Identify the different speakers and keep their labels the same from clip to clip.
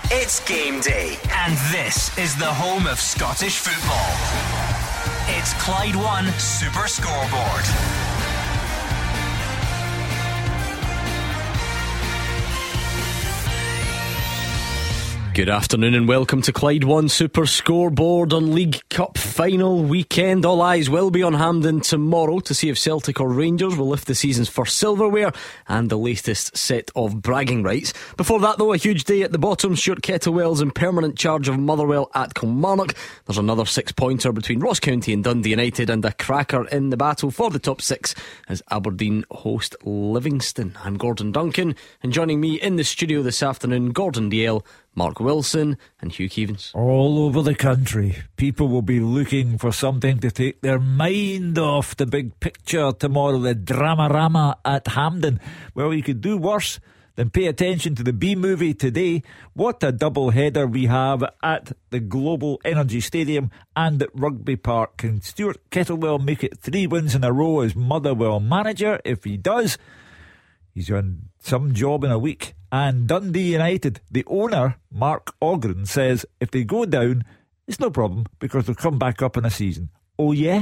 Speaker 1: It's game day, and this is the home of Scottish football. It's Clyde One Super Scoreboard.
Speaker 2: Good afternoon and welcome to Clyde One Super Scoreboard on League Cup final weekend. All eyes will be on Hampden tomorrow to see if Celtic or Rangers will lift the season's first silverware and the latest set of bragging rights. Before that though, a huge day at the bottom. Stuart Kettlewell's in permanent charge of Motherwell at Kilmarnock. There's another 6-pointer between Ross County and Dundee United, and a cracker in the battle for the top 6 as Aberdeen host Livingston. I'm Gordon Duncan, and joining me in the studio this afternoon, Gordon Dalziel, Mark Wilson and Hugh Keevins.
Speaker 3: All over the country, people will be looking for something to take their mind off the big picture tomorrow, the Dramarama at Hampden. Well, you could do worse than pay attention to the B-movie today. What a double header we have at the Global Energy Stadium and at Rugby Park. Can Stuart Kettlewell make it 3 wins in a row as Motherwell manager? If he does, he's on some job in a week. And Dundee United, the owner, Mark Ogren, says if they go down, it's no problem because they'll come back up in a season. Oh yeah?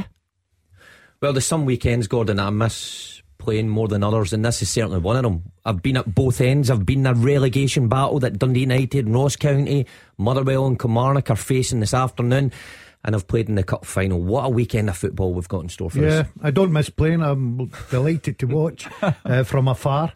Speaker 4: Well, there's some weekends, Gordon, I miss playing more than others, and this is certainly one of them. I've been at both ends. I've been in a relegation battle that Dundee United, Ross County, Motherwell and Kilmarnock are facing this afternoon, and I've played in the cup final. What a weekend of football we've got in store for us.
Speaker 5: Yeah, I don't miss playing. I'm delighted to watch from afar.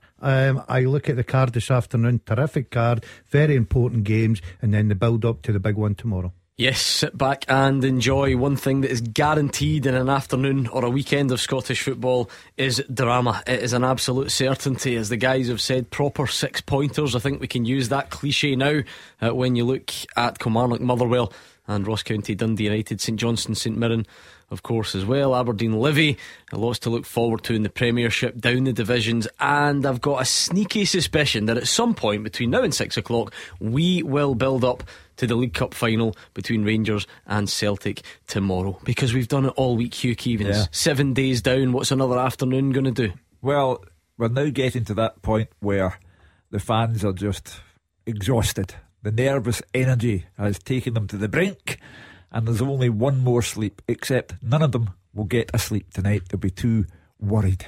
Speaker 5: I look at the card this afternoon. Terrific card, very important games, and then the build up to the big one tomorrow.
Speaker 2: Yes, sit back and enjoy. One thing that is guaranteed in an afternoon or a weekend of Scottish football is drama. It is an absolute certainty, as the guys have said. Proper 6-pointers. I think we can use that cliche now when you look at Kilmarnock, Motherwell and Ross County, Dundee United, St Johnstone, St Mirren, of course, as well. Aberdeen, Livy. Lots to look forward to in the Premiership, down the divisions. And I've got a sneaky suspicion that at some point between now and 6 o'clock we will build up to the League Cup final between Rangers and Celtic tomorrow, because we've done it all week. Hugh Keevins,
Speaker 3: Yeah.
Speaker 2: 7 days down. What's another afternoon going to do?
Speaker 3: Well, we're now getting to that point where the fans are just exhausted. The nervous energy has taken them to the brink, and there's only one more sleep, except none of them will get a sleep tonight. They'll be too worried.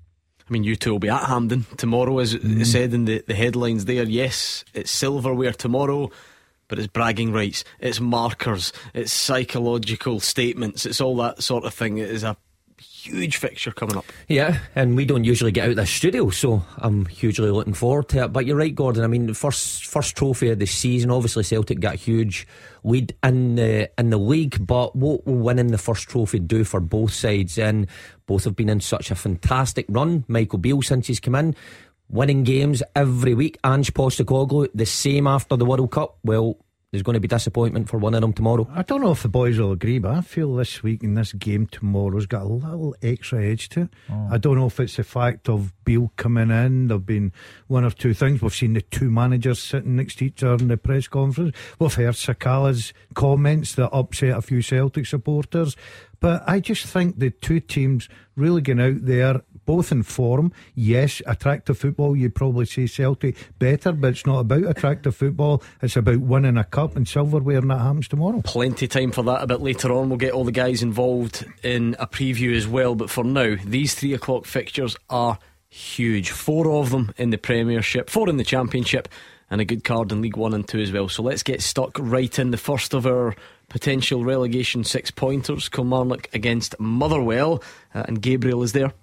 Speaker 2: I mean, you two will be at Hampden tomorrow, as it said in the headlines there. Yes, it's silverware tomorrow, but it's bragging rights, it's markers, it's psychological statements, it's all that sort of thing. It is a huge fixture coming up.
Speaker 4: Yeah, and we don't usually get out of the studio, so I'm hugely looking forward to it. But you're right, Gordon. I mean, the first trophy of the season. Obviously Celtic got a huge lead in the league, but what will winning the first trophy do for both sides? And both have been in such a fantastic run. Michael Beale, since he's come in, winning games every week. Ange Postecoglou, the same after the World Cup. Well, there's going to be disappointment for one of them tomorrow.
Speaker 5: I don't know if the boys will agree, but I feel this week and this game tomorrow's got a little extra edge to it. I don't know if it's the fact of Beale coming in. There've been one or two things. We've seen the two managers sitting next to each other in the press conference. We've heard Sakala's comments that upset a few Celtic supporters. But I just think the two teams really going out there, both in form. Yes, attractive football, you'd probably say Celtic better, but it's not about attractive football. It's about winning a cup and silverware, and that happens tomorrow.
Speaker 2: Plenty time for that a bit later on. We'll get all the guys involved in a preview as well. But for now, these 3 o'clock fixtures are huge. 4 of them in the Premiership, 4 in the Championship, and a good card in League 1 and 2 as well. So let's get stuck right in. The first of our potential relegation 6-pointers, Kilmarnock against Motherwell, and Gabriel is there.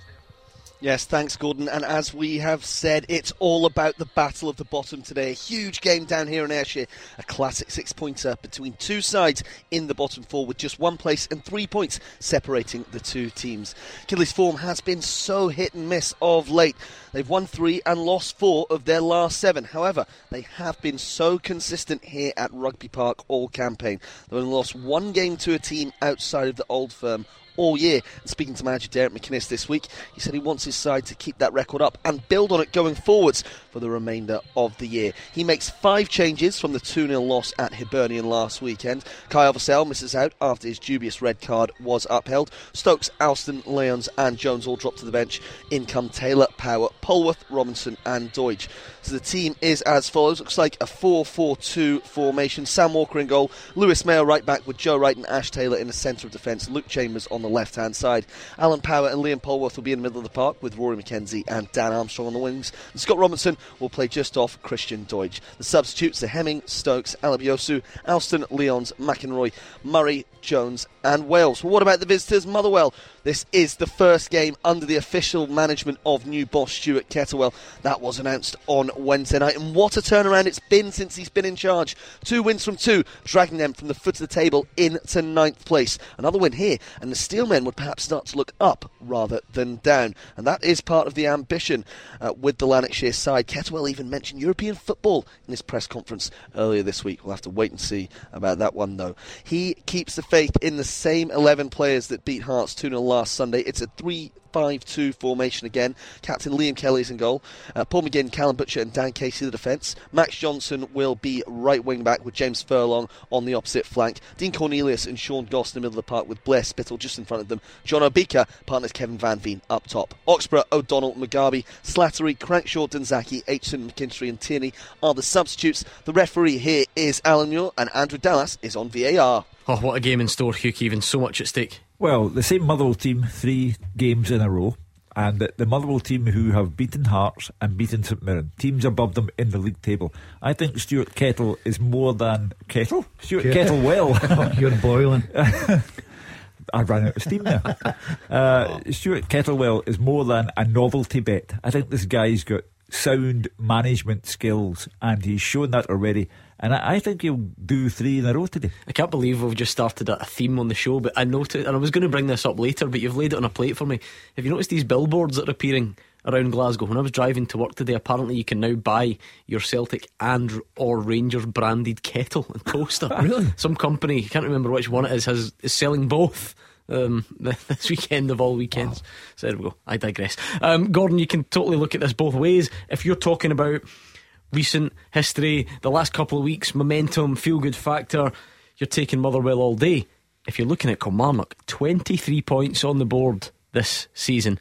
Speaker 6: Yes, thanks Gordon, and as we have said, it's all about the battle of the bottom today. A huge game down here in Ayrshire, a classic 6-pointer between two sides in the bottom 4, with just 1 place and 3 points separating the two teams. Kidley's form has been so hit and miss of late. They've won 3 and lost 4 of their last 7. However, they have been so consistent here at Rugby Park all campaign. They've only lost 1 game to a team outside of the Old Firm all year. And speaking to manager Derek McInnes this week, he said he wants his side to keep that record up and build on it going forwards. for the remainder of the year. He makes 5 changes from the 2-0 loss at Hibernian last weekend. Kyle Vassell misses out after his dubious red card was upheld. Stokes, Alston, Lyons and Jones all drop to the bench. In come Taylor, Power, Polworth, Robinson and Deutsch. So the team is as follows. Looks like a 4-4-2 formation. Sam Walker in goal, Lewis Mayo right back with Joe Wright and Ash Taylor in the centre of defence, Luke Chambers on the left hand side. Alan Power and Liam Polworth will be in the middle of the park with Rory McKenzie and Dan Armstrong on the wings, and Scott Robinson will play just off Christian Deutsch. The substitutes are Hemming, Stokes, Alabiosu, Alston, Lyons, McEnroy, Murray, Jones and Wales. Well, what about the visitors? Motherwell. This is the first game under the official management of new boss Stuart Kettlewell. That was announced on Wednesday night, and what a turnaround it's been since he's been in charge. 2 wins from 2, dragging them from the foot of the table into 9th place. Another win here, and the Steelmen would perhaps start to look up rather than down, and that is part of the ambition with the Lanarkshire side. Kettlewell even mentioned European football in his press conference earlier this week. We'll have to wait and see about that one though. He keeps the faith in the same 11 players that beat Hearts 2-0 last Sunday. It's a 3-5-2 formation again. Captain Liam Kelly's in goal. Paul McGinn, Callum Butcher and Dan Casey the defence. Max Johnson will be right wing back with James Furlong on the opposite flank. Dean Cornelius and Sean Goss in the middle of the park with Blair Spittle just in front of them. John Obika partners Kevin Van Veen up top. Oxborough, O'Donnell, Mugabe, Slattery, Crankshaw, Dunzaki, Aitchison, McKinstry and Tierney are the substitutes. The referee here is Alan Muir and Andrew Dallas is on VAR.
Speaker 2: Oh, what a game in store, Hugh Keevan. So much at stake.
Speaker 3: Well, the same Motherwell team 3 games in a row, and the Motherwell team who have beaten Hearts and beaten St Mirren, teams above them in the league table. I think Stuart Kettle is more than Kettle? Stuart Kettlewell.
Speaker 5: You're boiling.
Speaker 3: I ran out of steam there. Stuart Kettlewell is more than a novelty bet. I think this guy's got sound management skills, and he's shown that already. And I think he'll do 3 in a row today.
Speaker 2: I can't believe we've just started a theme on the show, but I noticed, and I was going to bring this up later, but you've laid it on a plate for me. Have you noticed these billboards that are appearing around Glasgow? When I was driving to work today, apparently you can now buy your Celtic and or Rangers branded kettle and toaster.
Speaker 4: Really?
Speaker 2: Some company, I can't remember which one it is selling both. This weekend of all weekends. Wow. So there we go, I digress. Gordon, you can totally look at this both ways. If you're talking about recent history, the last couple of weeks, momentum, feel good factor, you're taking Motherwell all day. If you're looking at Kilmarnock, 23 points on the board this season,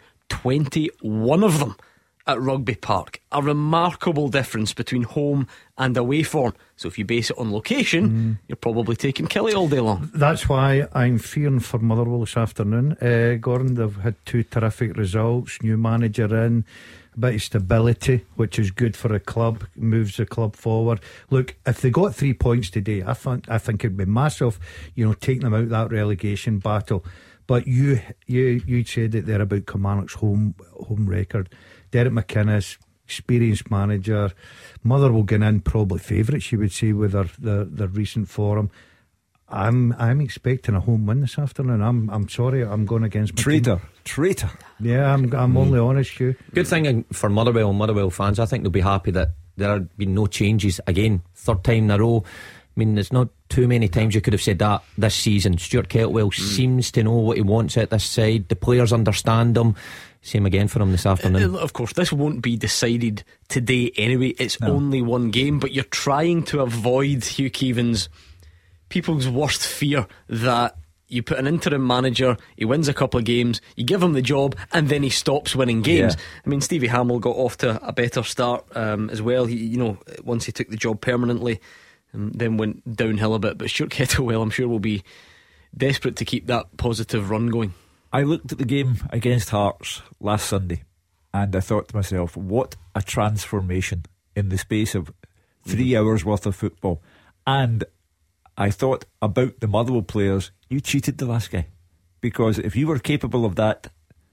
Speaker 2: 21 of them at Rugby Park. A remarkable difference between home and away form. So if you base it on location, you're probably taking Kelly all day long.
Speaker 5: That's why I'm fearing for Motherwell this afternoon. Gordon, they've had 2 terrific results, new manager in, a bit of stability, which is good for a club, moves the club forward. Look, if they got 3 points today, I think it'd be massive, taking them out of that relegation battle. But you said it there about Kilmarnock's home record. Derek McInnes, experienced manager. Motherwell going in probably favourites, you would say, with their recent form. I'm expecting a home win this afternoon. I'm sorry, I'm going against my
Speaker 3: Traitor.
Speaker 5: Yeah, I'm only honest, Hugh.
Speaker 4: Good thing for Motherwell fans. I think they'll be happy that there have been no changes again. 3rd time in a row. I mean, there's not too many times you could have said that this season. Stuart Kettlewell seems to know what he wants at this side. The players understand him. Same again for him this afternoon.
Speaker 2: Of course, this won't be decided today anyway. It's only one game, but you're trying to avoid, Hugh Keevans, people's worst fear that you put an interim manager, he wins a couple of games, you give him the job, and then he stops winning games. I mean, Stevie Hamill got off to a better start as well. Once he took the job permanently, then went downhill a bit. But Stuart Kettlewell, I'm sure, will be desperate to keep that positive run going.
Speaker 3: I looked at the game against Hearts last Sunday, and I thought to myself, what a transformation in the space of 3 hours worth of football. And I thought about the Motherwell players, you cheated the last guy, because if you were capable of that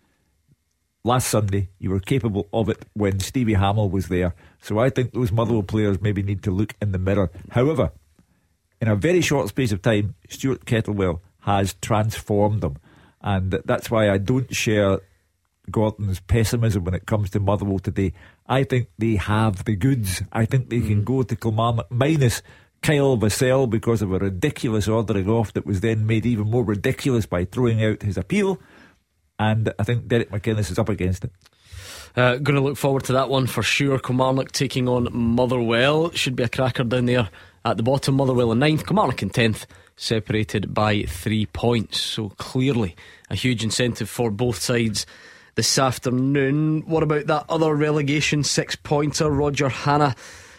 Speaker 3: last Sunday, you were capable of it when Stevie Hamill was there. So I think those Motherwell players maybe need to look in the mirror. However, in a very short space of time, Stuart Kettlewell has transformed them, and that's why I don't share Gordon's pessimism when it comes to Motherwell today. I think they have the goods. I think they can go to Kilmarnock minus Kyle Vassell because of a ridiculous ordering off that was then made even more ridiculous by throwing out his appeal, and I think Derek McInnes is up against it.
Speaker 2: Going to look forward to that one for sure. Kilmarnock taking on Motherwell. Should be a cracker down there at the bottom. Motherwell in 9th, Kilmarnock in 10th, separated by 3 points. So clearly a huge incentive for both sides this afternoon. What about that other relegation 6-pointer? Roger Hannah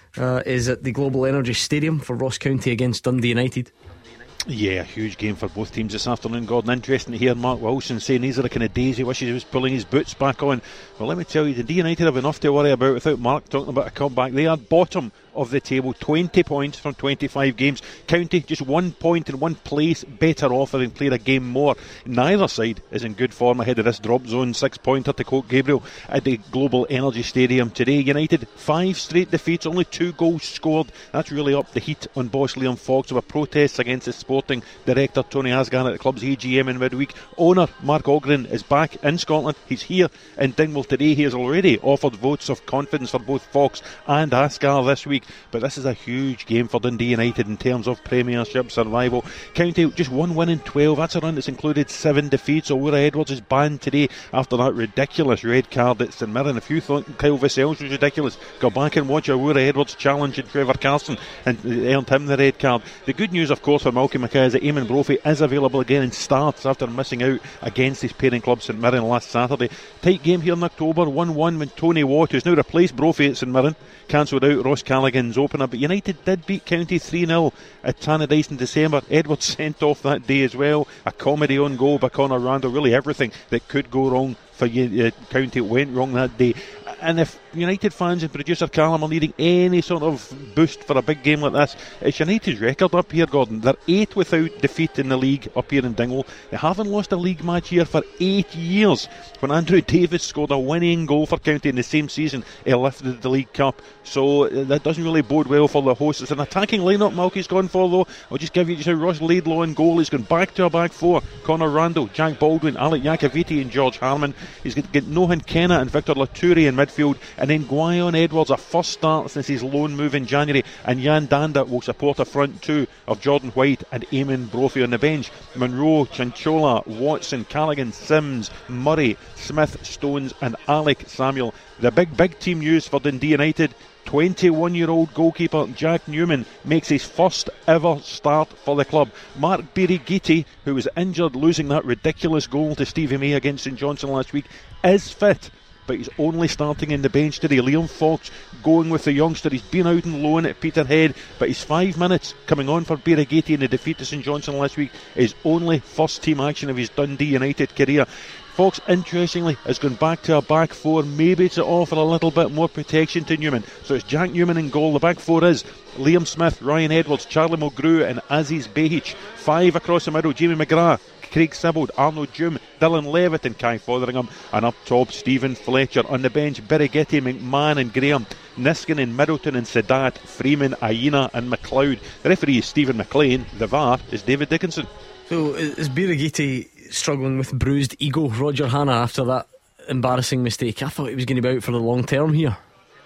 Speaker 2: is at the Global Energy Stadium for Ross County against Dundee United.
Speaker 7: Yeah, a huge game for both teams this afternoon, Gordon. Interesting to hear Mark Wilson saying these are the kind of days he wishes he was pulling his boots back on. Well, let me tell you, the Dundee United have enough to worry about without Mark talking about a comeback. They are bottom of the table, 20 points from 25 games. County just 1 point in one place better off, having played a game more. Neither side is in good form ahead of this drop zone 6-pointer to Coke Gabriel at the Global Energy Stadium today. United 5 straight defeats, only 2 goals scored. That's really upped the heat on boss Liam Fox. There were protests against the sporting director Tony Asghar at the club's AGM in midweek. Owner Mark Ogren is back in Scotland. He's here in Dingwall today. He has already offered votes of confidence for both Fox and Asghar this week. But this is a huge game for Dundee United in terms of Premiership survival. County just 1 win in 12. That's a run that's included 7 defeats. Owura Edwards is banned today after that ridiculous red card at St Mirren. If you thought Kyle Vassell's was ridiculous, go back and watch Owura Edwards challenging Trevor Carson and earned him the red card. The good news, of course, for Malky Mackay is that Eamon Brophy is available again and starts after missing out against his parent club St Mirren last Saturday. Tight game here in October, 1-1 when Tony Watt, who's now replaced Brophy at St Mirren, cancelled out Ross Callaghan's opener. But United did beat County 3-0 at Tannadice in December. Edwards sent off that day as well. A comedy on goal by Conor Randall. Really everything that could go wrong for County went wrong that day. And if United fans and producer Callum are needing any sort of boost for a big game like this, it's United's record up here, Gordon. They're 8 without defeat in the league up here in Dingwall. They haven't lost a league match here for 8 years. When Andrew Davis scored a winning goal for County in the same season, he lifted the League Cup. So that doesn't really bode well for the hosts. It's an attacking lineup Malky's gone for, though. I'll just give you just how Ross Laidlaw in goal. He's gone back to a back four. Conor Randall, Jack Baldwin, Alec Iacoviti and George Harman. He's got Nohan Kenna and Victor Laturi in midfield, and then Guyon Edwards, a first start since his loan move in January, and Jan Danda will support a front two of Jordan White and Eamon Brophy on the bench. Monroe, Chinchola, Watson, Callaghan, Sims, Murray, Smith, Stones and Alec Samuel. The big team news for Dundee United: 21-year-old goalkeeper Jack Newman makes his first ever start for the club. Mark Birighitti, who was injured losing that ridiculous goal to Stevie May against St Johnstone last week, is fit, but he's only starting in the bench today. Liam Fox going with the youngster. He's been out on loan at Peterhead, but his 5 minutes coming on for Birighitti in the defeat to St Johnstone last week is only first team action of his Dundee United career. Fox, interestingly, has gone back to a back four, maybe to offer a little bit more protection to Newman. So it's Jack Newman in goal. The back four is Liam Smith, Ryan Edwards, Charlie Mulgrew and Aziz Behic. 5 across the middle: Jamie McGrath, Craig Sibbald, Arnold Doom, Dylan Levitt and Kai Fotheringham. And up top, Stephen Fletcher. On the bench, Birighitti, McMahon and Graham, Niskanen, Middleton and Sadat, Freeman, Aina and McLeod. The referee is Stephen McLean. The VAR is David Dickinson.
Speaker 2: So is Birighitti struggling with bruised ego, Roger Hannah, after that embarrassing mistake? I thought he was going to be out for the long term here.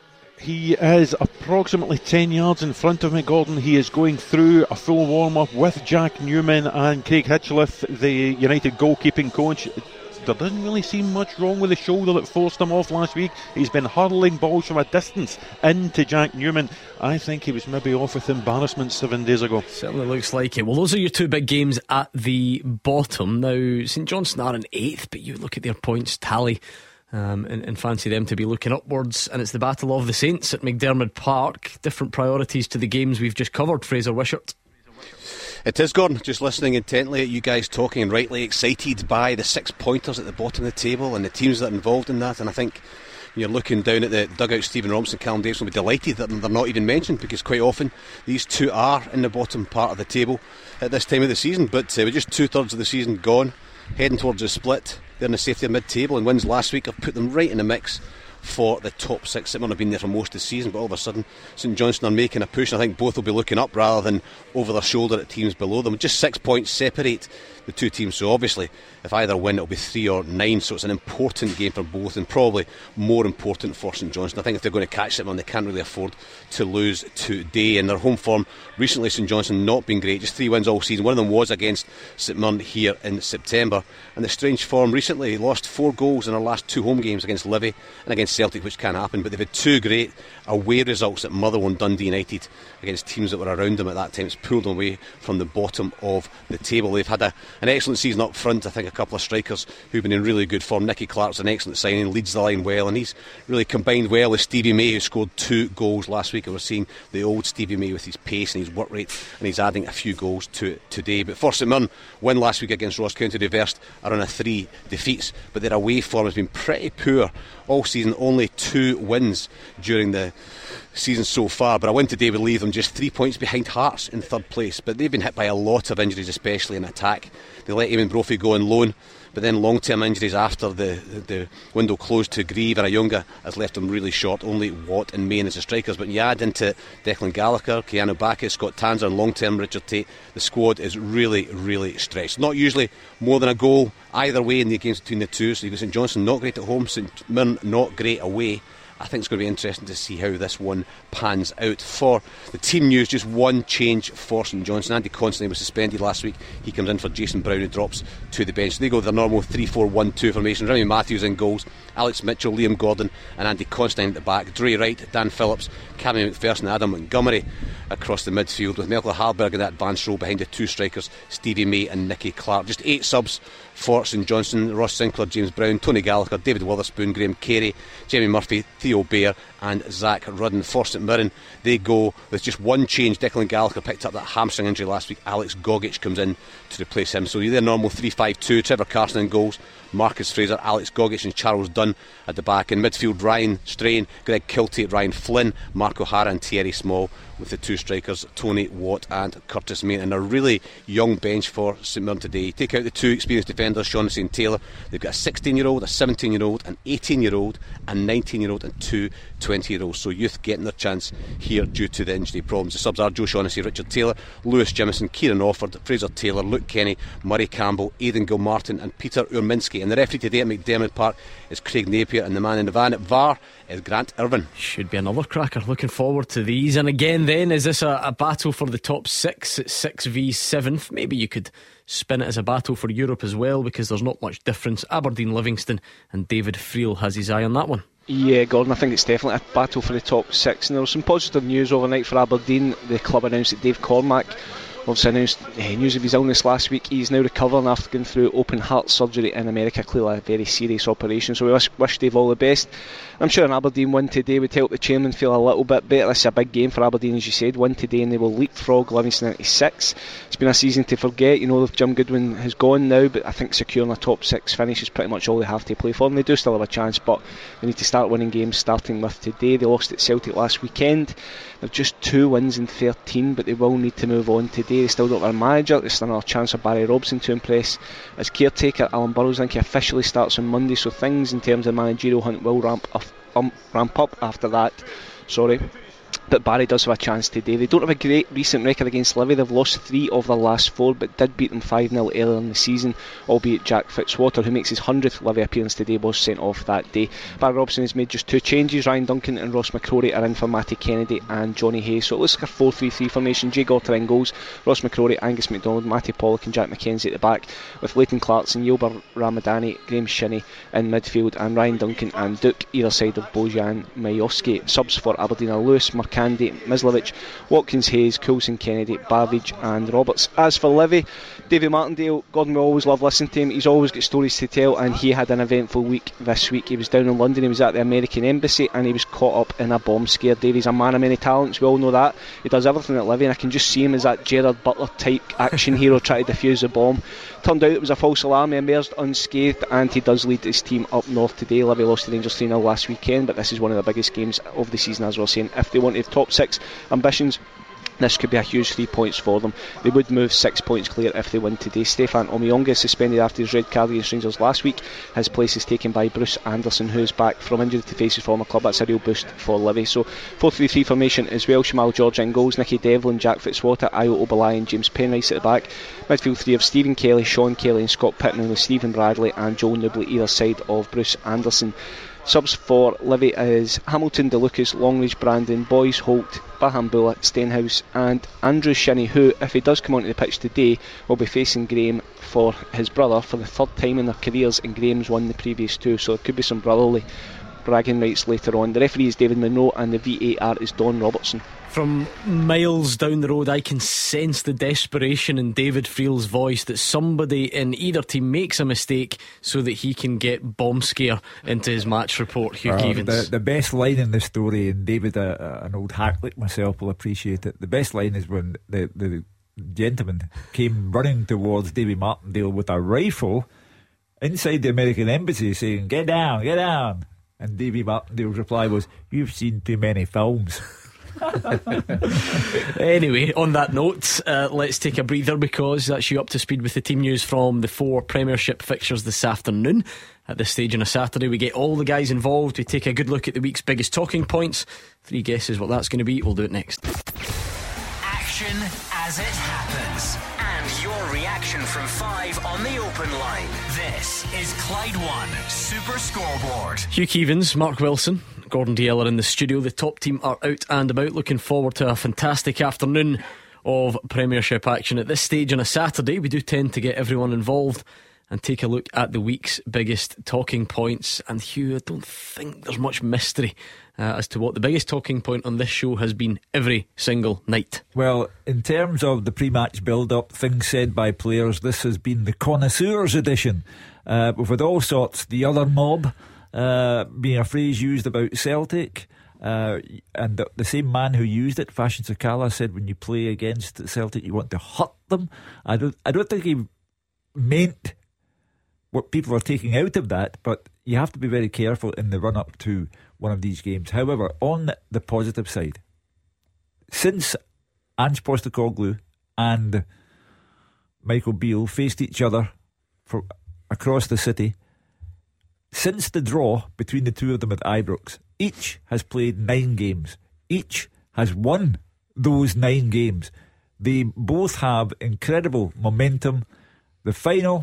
Speaker 7: He is approximately 10 yards in front of me, Gordon. He is going through a full warm-up with Jack Newman and Craig Hitchcliffe, the United goalkeeping coach. There doesn't really seem much wrong with the shoulder that forced him off last week. He's been hurling balls from a distance into Jack Newman. I think he was maybe off with embarrassment 7 days ago.
Speaker 2: Certainly looks like it. Well, those are your 2 big games at the bottom. Now, St Johnstone are in 8th, but you look at their points tally and fancy them to be looking upwards. And it's the Battle of the Saints at McDermott Park. Different priorities to the games we've just covered. Fraser Wishart.
Speaker 8: It is, Gordon. Just listening intently at you guys talking and rightly excited by the 6 pointers at the bottom of the table and the teams that are involved in that. And I think you're looking down at the dugout, Stephen Robinson, Callum Davis will be delighted that they're not even mentioned, because quite often these two are in the bottom part of the table at this time of the season. But with just 2/3 of the season gone, heading towards the split, they're in the safety of mid-table, and wins last week have put them right in the mix for the top 6. They might have been there for most of the season, but all of a sudden St Johnstone are making a push, and I think both will be looking up rather than over their shoulder at teams below them. Just 6 points separate the two teams. So obviously, if either win, it'll be 3 or 9. So it's an important game for both, and probably more important for St Johnstone. I think if they're going to catch St Mirren, they can't really afford to lose today. And their home form recently, St Johnstone, not been great. Just 3 wins all season. One of them was against St Mirren here in September. And the strange form recently, lost 4 goals in their last 2 home games against Livy and against Celtic, which can happen. But they've had 2 great away results at Motherwell and Dundee United against teams that were around them at that time. It's pulled them away from the bottom of the table. They've had an excellent season up front. I think a couple of strikers who've been in really good form. Nicky Clark's an excellent signing, leads the line well, and he's really combined well with Stevie May, who scored 2 goals last week. And we're seeing the old Stevie May with his pace and his work rate, and he's adding a few goals to it today. But for St Mirren, win last week against Ross County, reversed a run of 3 defeats, but their away form has been pretty poor all season. Only 2 wins during the season so far, but a win today would leave them just 3 points behind Hearts in 3rd place. But they've been hit by a lot of injuries, especially in attack. They let Eamon Brophy go on loan, but then long-term injuries after the window closed to Grieve and Ayunga has left them really short. Only Watt and Main as the strikers, but when you add into Declan Gallagher, Keanu Bacchus, Scott Tanser and long-term Richard Tate, the squad is really, really stretched. Not usually more than a goal either way in the games between the two. So you've got St Johnstone not great at home, St Mirren not great away. I think it's going to be interesting to see how this one pans out. For the team news, just one change for St Johnstone. Andy Constantine was suspended last week. He comes in for Jason Brown, who drops to the bench. So they go with their normal 3-4-1-2 formation. Remy Matthews in goals, Alex Mitchell, Liam Gordon and Andy Constantine at the back. Dre Wright, Dan Phillips, Cammy McPherson and Adam Montgomery across the midfield, with Melker Hallberg in that advanced role behind the 2 strikers, Stevie May and Nicky Clark. Just 8 subs for St Johnstone: Ross Sinclair, James Brown, Tony Gallagher, David Witherspoon, Graham Carey, Jamie Murphy, Theo Bair and Zach Rudden. For St Mirren, they go with just one change. Declan Gallagher picked up that hamstring injury last week. Alex Gogic comes in to replace him. So their normal 3-5-2, Trevor Carson in goals, Marcus Fraser, Alex Gogic and Charles Dunn at the back. In midfield, Ryan Strain, Greg Kiltie, Ryan Flynn, Mark O'Hara and Thierry Small, with the 2 strikers, Tony Watt and Curtis Main. And a really young bench for St Mirren today. Take out the 2 experienced defenders, Shaughnessy and Taylor. They've got a 16-year-old, a 17-year-old, an 18-year-old, a 19-year-old and 2 20-year-olds. So youth getting their chance here due to the injury problems. The subs are Joe Shaughnessy, Richard Taylor, Lewis Jimison, Kieran Offord, Fraser Taylor, Luke Kenny, Murray Campbell, Aidan Gilmartin and Peter Urminski. And the referee today at McDermott Park is Craig Napier, and the man in the van at VAR is Grant Irvin.
Speaker 2: Should be another cracker. Looking forward to these. And again then, is this a battle for the top 6? It's 6 v 7th. Maybe you could spin it as a battle for Europe as well, because there's not much difference. Aberdeen, Livingston and David Friel has his eye on that one.
Speaker 9: Yeah, Gordon, I think it's definitely a battle for the top 6. And there was some positive news overnight for Aberdeen. The club announced that Dave Cormack obviously announced news of his illness last week. He's now recovering after going through open heart surgery in America. Clearly a very serious operation, so we wish Dave all the best. I'm sure an Aberdeen win today would help the chairman feel a little bit better. This is a big game for Aberdeen, as you said. Win today and they will leapfrog Livingston into 6. It's been a season to forget. You know, Jim Goodwin has gone now, but I think securing a top 6 finish is pretty much all they have to play for, and they do still have a chance, but they need to start winning games, starting with today. They lost at Celtic last weekend. They've just 2 wins in 13, but they will need to move on today. They still don't have a manager. There's still another chance of Barry Robson to impress as caretaker. Alan Burrows, I think he officially starts on Monday, so things in terms of managerial hunt will ramp up after that. But Barry does have a chance today. They don't have a great recent record against Livy. They've lost 3 of their last 4, but did beat them 5-0 earlier in the season, albeit Jack Fitzwater, who makes his 100th Livy appearance today, was sent off that day. Barry Robson has made just 2 changes. Ryan Duncan and Ross McCrory are in for Matty Kennedy and Johnny Hayes. So it looks like a 4-3-3 formation. Jay Gorter in goals, Ross McCrory, Angus MacDonald, Matty Pollock and Jack McKenzie at the back, with Leighton Clarkson, Yilber Ramadani, Graham Shinney in midfield, and Ryan Duncan and Duke either side of Bojan Majowski. Subs for Aberdeen are Lewis, Mercandi, Mislovic, Watkins, Hayes, Coulson, Kennedy, Bavage and Roberts. As for Livy, Davy Martindale, Gordon, we always love listening to him. He's always got stories to tell, and he had an eventful week this week. He was down in London, he was at the American Embassy, and he was caught up in a bomb scare. Davy's a man of many talents, we all know that. He does everything at Livy, and I can just see him as that Gerard Butler type action hero trying to defuse the bomb. Turned out it was a false alarm. He emerged unscathed, and he does lead his team up north today. Livy lost to Rangers 3-0 last weekend, but this is one of the biggest games of the season, as we're saying. If they want to have top 6 ambitions, This could be a huge 3 points for them. They would move 6 points clear if they win today. Stefan Omiyonga, suspended after his red card against Rangers last week. His place is taken by Bruce Anderson, who's back from injury to face his former club. That's a real boost for Livy. So 4-3-3 formation as well. Shamal George in goals, Nicky Devlin, Jack Fitzwater, Ayo Obalai and James Penrice at the back. Midfield three of Stephen Kelly, Sean Kelly and Scott Pittman, with Stephen Bradley and Joel Newbley either side of Bruce Anderson. Subs for Livy is Hamilton, DeLucas, Longridge, Brandon, Boyce, Holt, Bahambula, Stenhouse and Andrew Shinnie, who, if he does come onto the pitch today, will be facing Graham for his brother for the third time in their careers, and Graham's won the previous two, so there could be some brotherly bragging rights later on. The referee is David Monroe and the VAR is Don Robertson.
Speaker 2: From miles down the road, I can sense the desperation in David Friel's voice that somebody in either team makes a mistake so that he can get bomb scare into his match report. Hugh Keevins.
Speaker 3: The best line in the story, and David, an old hack like myself, will appreciate it. The best line is when the gentleman came running towards Davy Martindale with a rifle inside the American embassy saying, "Get down, get down." And Davy Martindale's reply was, "You've seen too many films."
Speaker 2: Anyway, on that note, let's take a breather, because that's you up to speed with the team news from the 4 Premiership fixtures this afternoon. At this stage on a Saturday, we get all the guys involved. We take a good look at the week's biggest talking points. 3 guesses what that's going to be. We'll do it next.
Speaker 1: Action as it happens, and your reaction from 5 on the open line. This is Clyde One Super Scoreboard.
Speaker 2: Hugh Keevins, Mark Wilson, Gordon Dalziel are in the studio. The top team are out and about, looking forward to a fantastic afternoon of Premiership action. At this stage on a Saturday, we do tend to get everyone involved and take a look at the week's biggest talking points. And Hugh, I don't think there's much mystery as to what the biggest talking point on this show has been every single night.
Speaker 3: Well, in terms of the pre-match build-up, things said by players, this has been the connoisseurs edition. With all sorts, the other mob being a phrase used about Celtic, and the same man who used it, Fashion Sakala, said when you play against Celtic you want to hurt them. I don't think he meant what people are taking out of that, but you have to be very careful in the run-up to one of these games. However, on the positive side, since Ange Postecoglou and Michael Beale faced each other across the city, since the draw between the two of them at Ibrox, each has played 9 games. Each has won those 9 games. They both have incredible momentum. The final,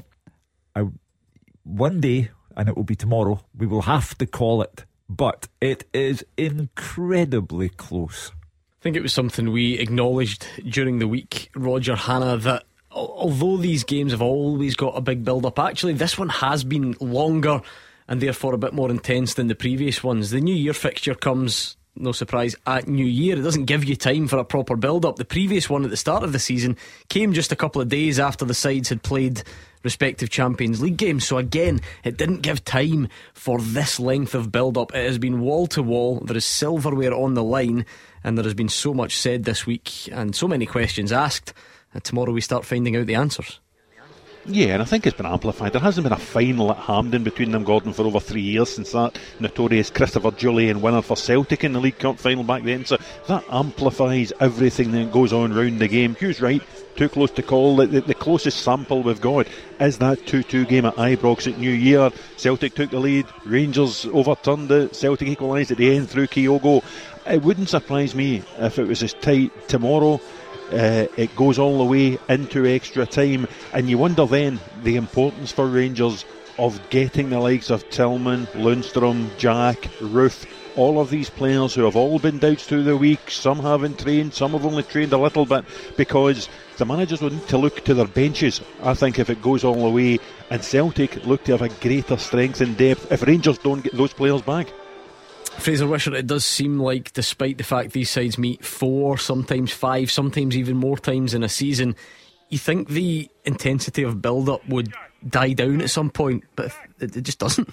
Speaker 3: one day, and it will be tomorrow, we will have to call it, but it is incredibly close.
Speaker 2: I think it was something we acknowledged during the week, Roger Hannah, that although these games have always got a big build-up, actually this one has been longer and therefore a bit more intense than the previous ones. The New Year fixture comes, no surprise, at New Year. It doesn't give you time for a proper build-up. The previous one at the start of the season came just a couple of days after the sides had played respective Champions League games, so again it didn't give time for this length of build-up. It has been wall to wall. There is silverware on the line, and there has been so much said this week and so many questions asked, and tomorrow we start finding out the answers.
Speaker 7: Yeah, and I think it's been amplified. There hasn't been a final at Hampden between them, Gordon, for over 3 years since that notorious Christopher Jullien winner for Celtic in the League Cup final back then. So that amplifies everything that goes on round the game. Hugh's right, too close to call. The closest sample we've got is that 2-2 game at Ibrox at New Year. Celtic took the lead, Rangers overturned it, Celtic equalised at the end through Kyogo. It wouldn't surprise me if it was as tight tomorrow. It goes all the way into extra time, and you wonder then the importance for Rangers of getting the likes of Tillman, Lundstrom, Jack, Ruth, all of these players who have all been doubts through the week. Some haven't trained, some have only trained a little bit, because the managers will need to look to their benches, I think, if it goes all the way, and Celtic look to have a greater strength and depth if Rangers don't get those players back.
Speaker 2: Fraser Wisher, it does seem like, despite the fact these sides meet 4, sometimes 5, sometimes even more times in a season, you think the intensity of build-up would die down at some point, but it just doesn't.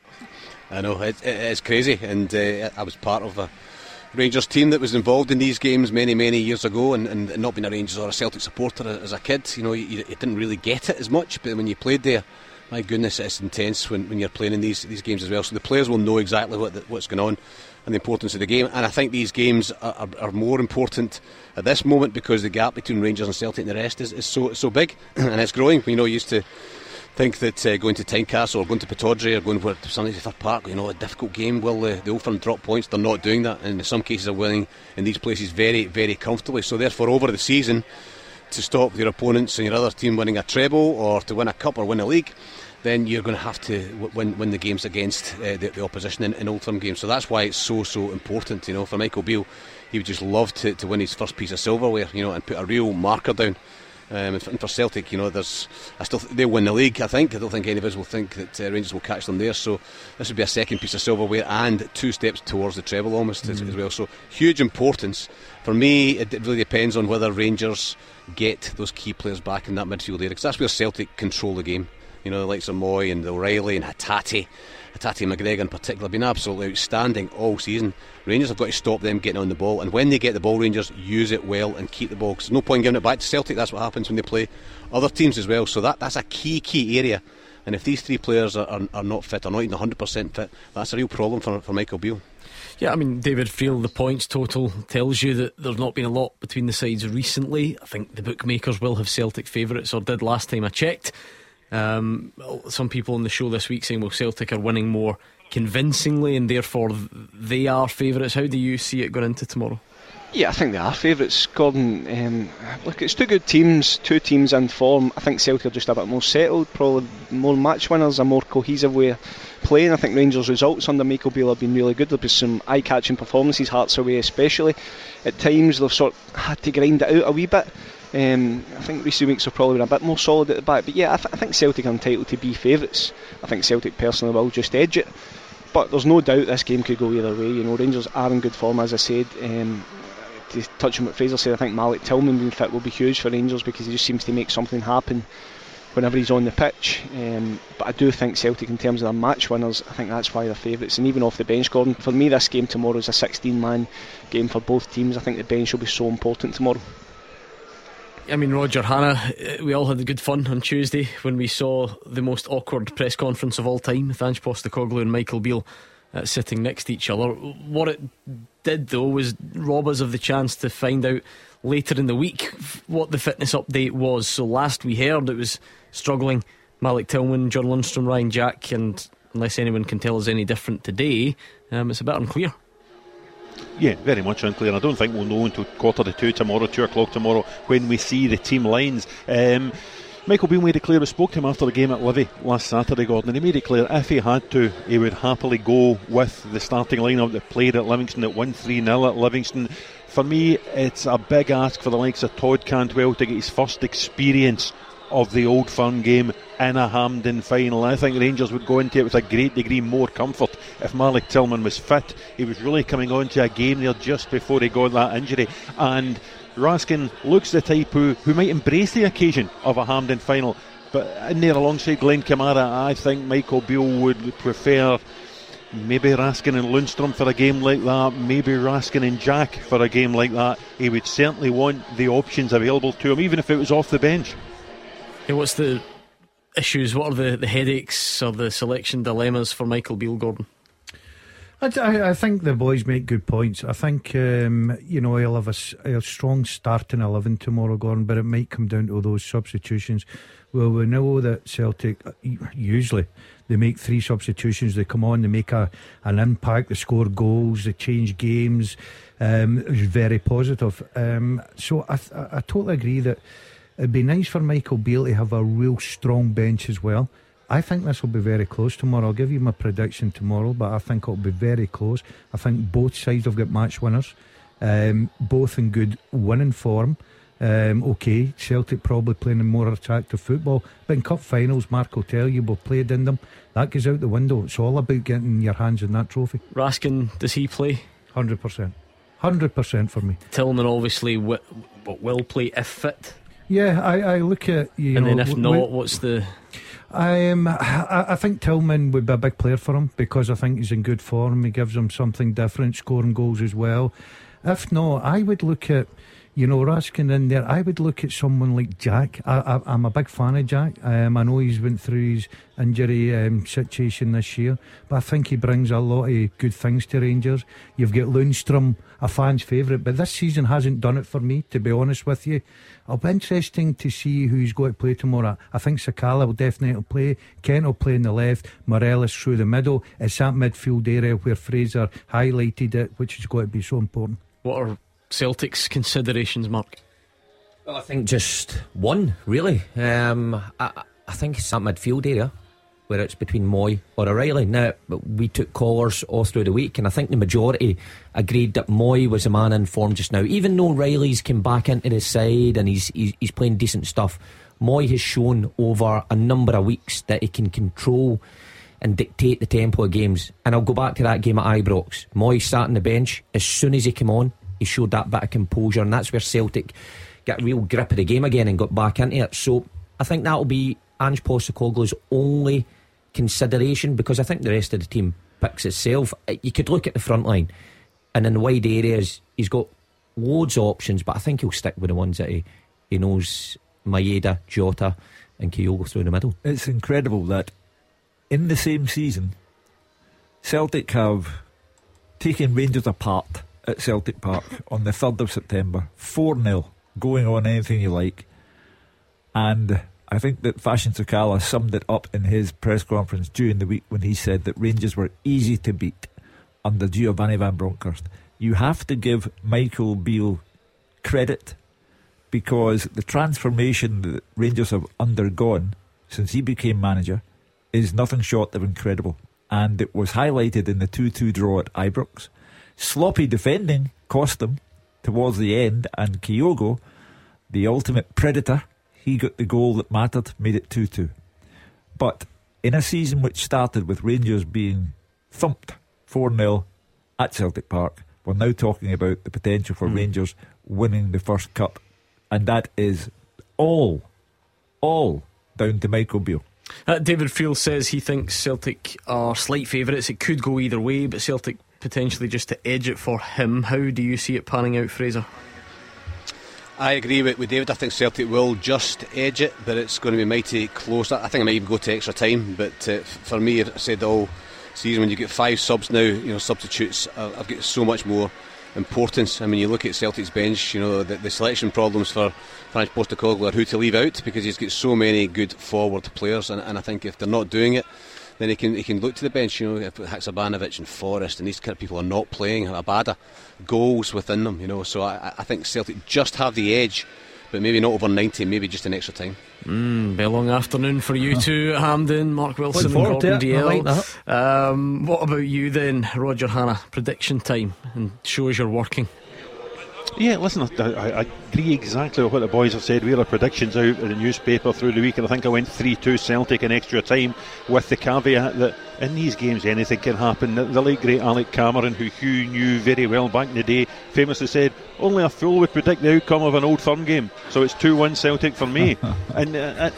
Speaker 8: I know, it's crazy, and I was part of a Rangers team that was involved in these games many years ago, and not being a Rangers or a Celtic supporter as a kid, you didn't really get it as much, but when you played there, my goodness, it's intense when you're playing in these games as well. So the players will know exactly what's going on. and the importance of the game. And I think these games are more important at this moment because the gap between Rangers and Celtic and the rest is so big, and it's growing. We used to think that going to Tynecastle or going to Pittodrie or going to Sunday Fir Park, a difficult game. Will the Old Firm drop points? They're not doing that, and in some cases are winning in these places very, very comfortably. So therefore, over the season, to stop your opponents and your other team winning a treble or to win a cup or win a league, then you're going to have to win the games against the opposition in Old Firm games. So that's why it's so important. For Michael Beale, he would just love to win his first piece of silverware, and put a real marker down. And for Celtic, they'll win the league. I don't think any of us will think that Rangers will catch them there. So this would be a second piece of silverware and 2 steps towards the treble almost as well. So huge importance. For me, it really depends on whether Rangers get those key players back in that midfield area, because that's where Celtic control the game. The likes of Moy and O'Reilly and Hatate McGregor in particular have been absolutely outstanding all season. Rangers have got to stop them getting on the ball, and when they get the ball, Rangers use it well and keep the ball, because there's no point giving it back to Celtic. That's what happens when they play other teams as well. So that's a key area, and if these 3 players are not fit, or not even 100% fit, that's a real problem for Michael Beale.
Speaker 2: Yeah, David Friel, the points total tells you that there's not been a lot between the sides recently. I think the bookmakers will have Celtic favourites, or did last time I checked. Some people on the show this week saying, well, Celtic are winning more convincingly and therefore they are favourites. How do you see it going into tomorrow?
Speaker 9: Yeah, I think they are favourites, Gordon. Look, it's 2 good teams, 2 teams in form. I think Celtic are just a bit more settled, probably more match winners, a more cohesive way of playing. I think Rangers' results under Michael Beale have been really good. There'll be some eye-catching performances, Hearts away especially. At times they've sort of had to grind it out a wee bit. I think recent weeks have probably been a bit more solid at the back, but yeah, I think Celtic are entitled to be favourites. I think Celtic personally will just edge it, but there's no doubt this game could go either way. Rangers are in good form, as I said. To touch on what Fraser said, I think Malik Tillman being fit will be huge for Rangers, because he just seems to make something happen whenever he's on the pitch. But I do think Celtic, in terms of their match winners, I think that's why they're favourites. And even off the bench, Gordon, for me this game tomorrow is a 16-man game for both teams. I think the bench will be so important tomorrow.
Speaker 2: Roger Hanna, we all had good fun on Tuesday when we saw the most awkward press conference of all time with Ange Postecoglou and Michael Beale sitting next to each other. What it did though was rob us of the chance to find out later in the week what the fitness update was. So last we heard it was struggling Malik Tillman, John Lundstrom, Ryan Jack, and unless anyone can tell us any different today, it's a bit unclear.
Speaker 7: Yeah, very much unclear. I don't think we'll know until 1:45 tomorrow, 2 o'clock tomorrow, when we see the team lines. Michael Beale made it clear, we spoke to him after the game at Livy last Saturday, Gordon, and he made it clear if he had to, he would happily go with the starting lineup that played at Livingston, that won 3-0 at Livingston. For me, it's a big ask for the likes of Todd Cantwell to get his first experience of the Old Firm game in a Hampden final. I think Rangers would go into it with a great degree more comfort if Malik Tillman was fit. He was really coming on to a game there just before he got that injury, and Raskin looks the type who might embrace the occasion of a Hampden final. But in there alongside Glenn Kamara, I think Michael Beale would prefer maybe Raskin and Lundstrom for a game like that, maybe Raskin and Jack for a game like that. He would certainly want the options available to him, even if it was off the bench.
Speaker 2: Yeah, what's the issues? What are the headaches or the selection dilemmas for Michael Beale, Gordon?
Speaker 5: I think the boys make good points. I think he'll have a strong starting 11 tomorrow, Gordon, but it might come down to those substitutions. Well, we know that Celtic usually they make 3 substitutions. They come on, they make an impact, they score goals, they change games. It was very positive. So I totally agree that it'd be nice for Michael Beale to have a real strong bench as well. I think this will be very close tomorrow. I'll give you my prediction tomorrow, but I think it'll be very close. I think both sides have got match winners, both in good winning form. Okay, Celtic probably playing in more attractive football, but in cup finals, Mark will tell you, we've played in them. That goes out the window. It's all about getting your hands on that trophy.
Speaker 2: Raskin, does he play?
Speaker 5: 100%. 100% for me.
Speaker 2: Tillman obviously will play if fit.
Speaker 5: Yeah, I look at
Speaker 2: and then if not, what's the?
Speaker 5: I think Tillman would be a big player for him because I think he's in good form. He gives him something different, scoring goals as well. If not, I would look at You know, Raskin in there. I would look at someone like Jack. I'm a big fan of Jack. I know he's went through his injury situation this year, but I think he brings a lot of good things to Rangers. You've got Lundstrom, a fan's favourite, but this season hasn't done it for me, to be honest with you. It'll be interesting to see who's going to play tomorrow. I think Sakala will definitely play. Kent will play in the left. Morelos through the middle. It's that midfield area where Fraser highlighted it, which is going to be so important.
Speaker 2: What are Celtic's considerations, Mark?
Speaker 4: Well, I think just one, really. I think it's that midfield area where it's between Moy or O'Reilly. Now, we took callers all through the week, and I think the majority agreed that Moy was a man in form just now. Even though Riley's came back into the side and he's playing decent stuff, Moy has shown over a number of weeks that he can control and dictate the tempo of games. And I'll go back to that game at Ibrox. Moy sat on the bench. As soon as he came on, he showed that bit of composure, and that's where Celtic got a real grip of the game again and got back into it. So I think that'll be Ange Postecoglou's only consideration, because I think the rest of the team picks itself. You could look at the front line, and in the wide areas he's got loads of options, but I think he'll stick with the ones that he knows: Maeda, Jota and Kyogo through the middle.
Speaker 3: It's incredible that in the same season Celtic have taken Rangers apart at Celtic Park on the 3rd of September, 4-0, going on anything you like. And I think that Fashion Sakala summed it up in his press conference during the week when he said that Rangers were easy to beat under Giovanni Van Bronckhorst. You have to give Michael Beale credit, because the transformation that Rangers have undergone since he became manager is nothing short of incredible. And it was highlighted in the 2-2 draw at Ibrox. Sloppy defending cost them towards the end, and Kyogo, the ultimate predator, he got the goal that mattered, made it 2-2. But in a season which started with Rangers being thumped 4-0 at Celtic Park, we're now talking about the potential for Rangers winning the first cup, and that is all down to Michael Beale.
Speaker 2: David Field says he thinks Celtic are slight favourites. It could go either way, but Celtic potentially just to edge it for him. How do you see it panning out, Fraser?
Speaker 8: I agree with David. I think Celtic will just edge it, but it's going to be mighty close. I think I might even go to extra time, but for me, I said all season, when you get 5 subs now, substitutes have got so much more importance. I mean, you look at Celtic's bench, the selection problems for Ange Postecoglou are who to leave out, because he's got so many good forward players, and I think if they're not doing it, then he can look to the bench. Haksabanovic and Forrest and these kind of people are not playing. Abada, goals within them. So I think Celtic just have the edge, but maybe not over 90, maybe just an extra time.
Speaker 2: Be a long afternoon for you two at Hampden, Mark Wilson and Gordon Dalziel. Like what about you then, Roger Hanna? Prediction time, and shows you're working.
Speaker 7: Yeah, listen, I agree exactly with what the boys have said. We had our predictions out in the newspaper through the week, and I think I went 3-2 Celtic in extra time, with the caveat that in these games anything can happen. The late great Alec Cameron, who Hugh knew very well back in the day, famously said only a fool would predict the outcome of an Old Firm game, so it's 2-1 Celtic for me. and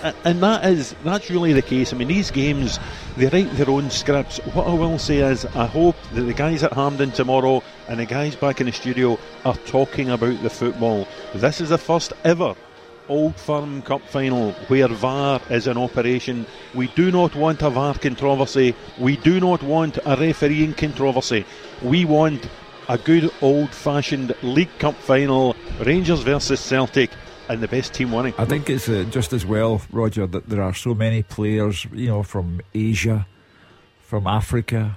Speaker 7: that's really the case. I mean, these games, they write their own scripts. What I will say is, I hope that the guys at Hampden tomorrow and the guys back in the studio are talking about the football. This is the first ever Old Firm Cup final where VAR is in operation. We do not want a VAR controversy. We do not want a refereeing controversy. We want a good old-fashioned League Cup final, Rangers versus Celtic, and the best team winning.
Speaker 3: I think it's just as well, Roger, that there are so many players, from Asia, from Africa,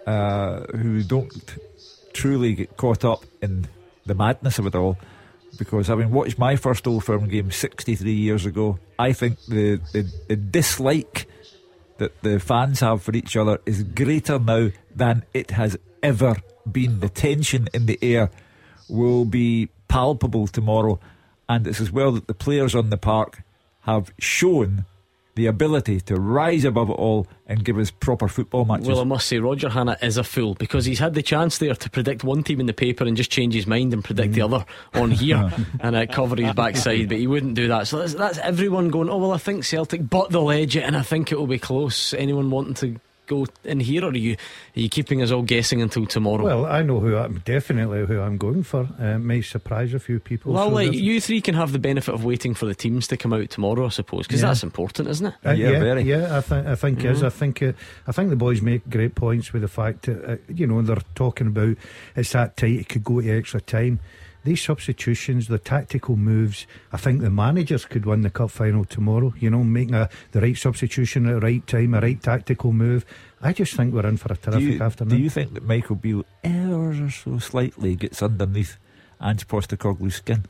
Speaker 3: who don't truly get caught up in the madness of it all. Because having watched my first Old Firm game 63 years ago, I think the dislike that the fans have for each other is greater now than it has ever been. The tension in the air will be palpable tomorrow, and it's as well that the players on the park have shown the ability to rise above it all and give us proper football matches.
Speaker 2: Well, I must say, Roger Hanna is a fool, because he's had the chance there to predict one team in the paper and just change his mind and predict the other on here and cover his backside, but he wouldn't do that. So that's everyone going, oh well, I think Celtic, but they'll edge it and I think it will be close. Anyone wanting to go in here, or are you keeping us all guessing until tomorrow?
Speaker 5: Well, I know definitely who I'm going for. May surprise a few people.
Speaker 2: Well, so you three can have the benefit of waiting for the teams to come out tomorrow, I suppose, because that's important, isn't it?
Speaker 5: Very. I think is. I think the boys make great points with the fact that they're talking about it's that tight, it could go to extra time. These substitutions, the tactical moves, I think the managers could win the cup final tomorrow. Making the right substitution at the right time, a right tactical move. I just think we're in for a terrific afternoon.
Speaker 3: Do you think that Michael Beale ever so slightly gets underneath Ange Postecoglou's skin?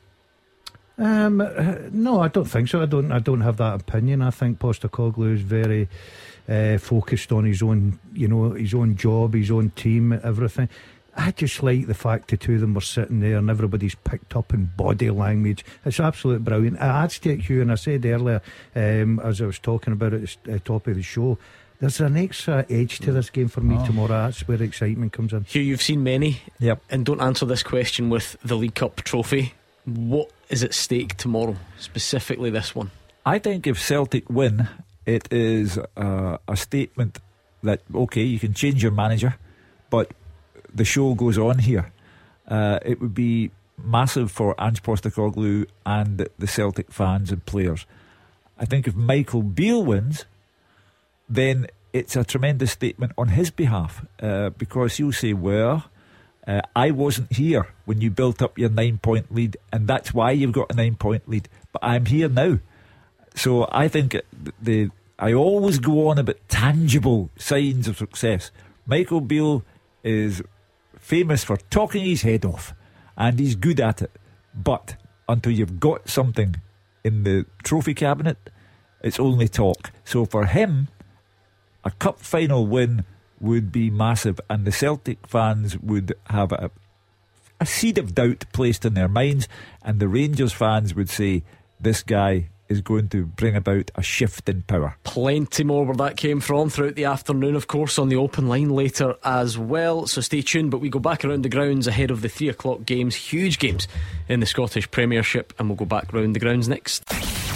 Speaker 5: No, I don't think so. I don't have that opinion. I think Postecoglou is very focused on his own, his own job, his own team, everything. I just like the fact the two of them were sitting there and everybody's picked up in body language. It's absolutely brilliant. It adds to it, Hugh, and I said earlier, as I was talking about it at the top of the show, there's an extra edge to this game for me tomorrow. That's where the excitement comes in.
Speaker 2: Hugh, you've seen many.
Speaker 3: Yep.
Speaker 2: And don't answer this question with the League Cup trophy. What is at stake tomorrow, specifically this one?
Speaker 3: I think if Celtic win, it is a statement that, okay, you can change your manager, but the show goes on here. It would be massive for Ange Postecoglou and the Celtic fans and players. I think if Michael Beale wins, then it's a tremendous statement on his behalf, because you'll say, well, I wasn't here when you built up your 9-point lead, and that's why you've got a 9-point lead, but I'm here now. So I think I always go on about tangible signs of success. Michael Beale is famous for talking his head off, and he's good at it, but until you've got something in the trophy cabinet, it's only talk. So for him, a cup final win would be massive, and the Celtic fans would have a seed of doubt placed in their minds, and the Rangers fans would say, this guy is going to bring about a shift in power.
Speaker 2: Plenty more where that came from throughout the afternoon, of course, on the open line later as well, so stay tuned. But we go back around the grounds ahead of the 3 o'clock games, huge games in the Scottish Premiership, and we'll go back round the grounds next.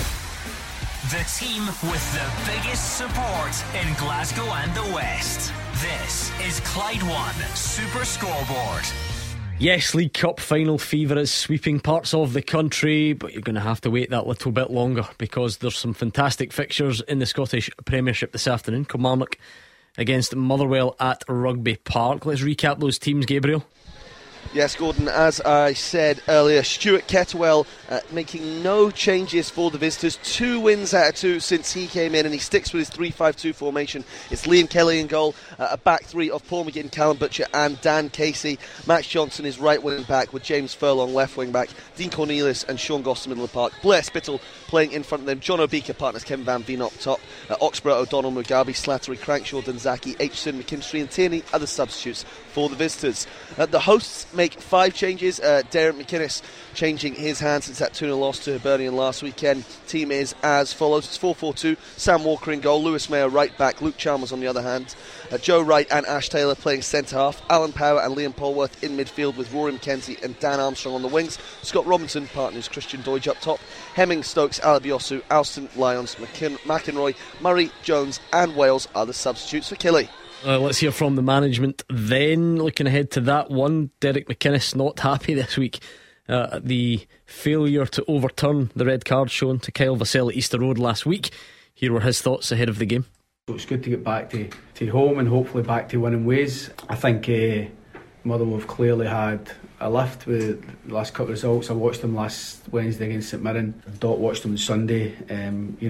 Speaker 1: The team with the biggest support in Glasgow and the West. This is Clyde One Super Scoreboard.
Speaker 2: Yes, League Cup final fever is sweeping parts of the country, but you're going to have to wait that little bit longer, because there's some fantastic fixtures in the Scottish Premiership this afternoon. Kilmarnock against Motherwell at Rugby Park. Let's recap those teams, Gabriel.
Speaker 6: Yes, Gordon, as I said earlier, Stuart Kettlewell making no changes for the visitors. 2 wins out of 2 since he came in, and he sticks with his 3-5-2 formation. It's Liam Kelly in goal, a back three of Paul McGinn, Callum Butcher and Dan Casey. Max Johnson is right wing back with James Furlong left wing back, Dean Cornelius and Sean Goss in the middle of the park. Blair Spittle playing in front of them, John Obika partners Kevin Van Veen up top, Oxborough, O'Donnell, Mugabe, Slattery, Crankshaw, Dunzaki, Aitchison, McKinstry and Tierney are the substitutes for the visitors. The hosts make 5 changes. Derek McInnes changing his hand since that 2-0 loss to Hibernian last weekend. Team is as follows. It's 4-4-2. Sam Walker in goal, Lewis Mayer right back, Luke Chalmers on the other hand, Joe Wright and Ash Taylor playing centre half, Alan Power and Liam Polworth in midfield with Rory McKenzie and Dan Armstrong on the wings, Scott Robinson partners Christian Doidge up top, Hemming, Stokes, Alabiosu, Alston, Lyons, McInroy, Murray, Jones and Wales are the substitutes for Killie.
Speaker 2: Let's hear from the management then. Looking ahead to that one, Derek McInnes not happy this week at the failure to overturn the red card shown to Kyle Vassell at Easter Road last week. Here were his thoughts ahead of the game.
Speaker 10: It's good to get back to home and hopefully back to winning ways. I think Motherwell have clearly had a lift with the last couple of results. I watched them last Wednesday against St Mirren. Dot watched them on Sunday, and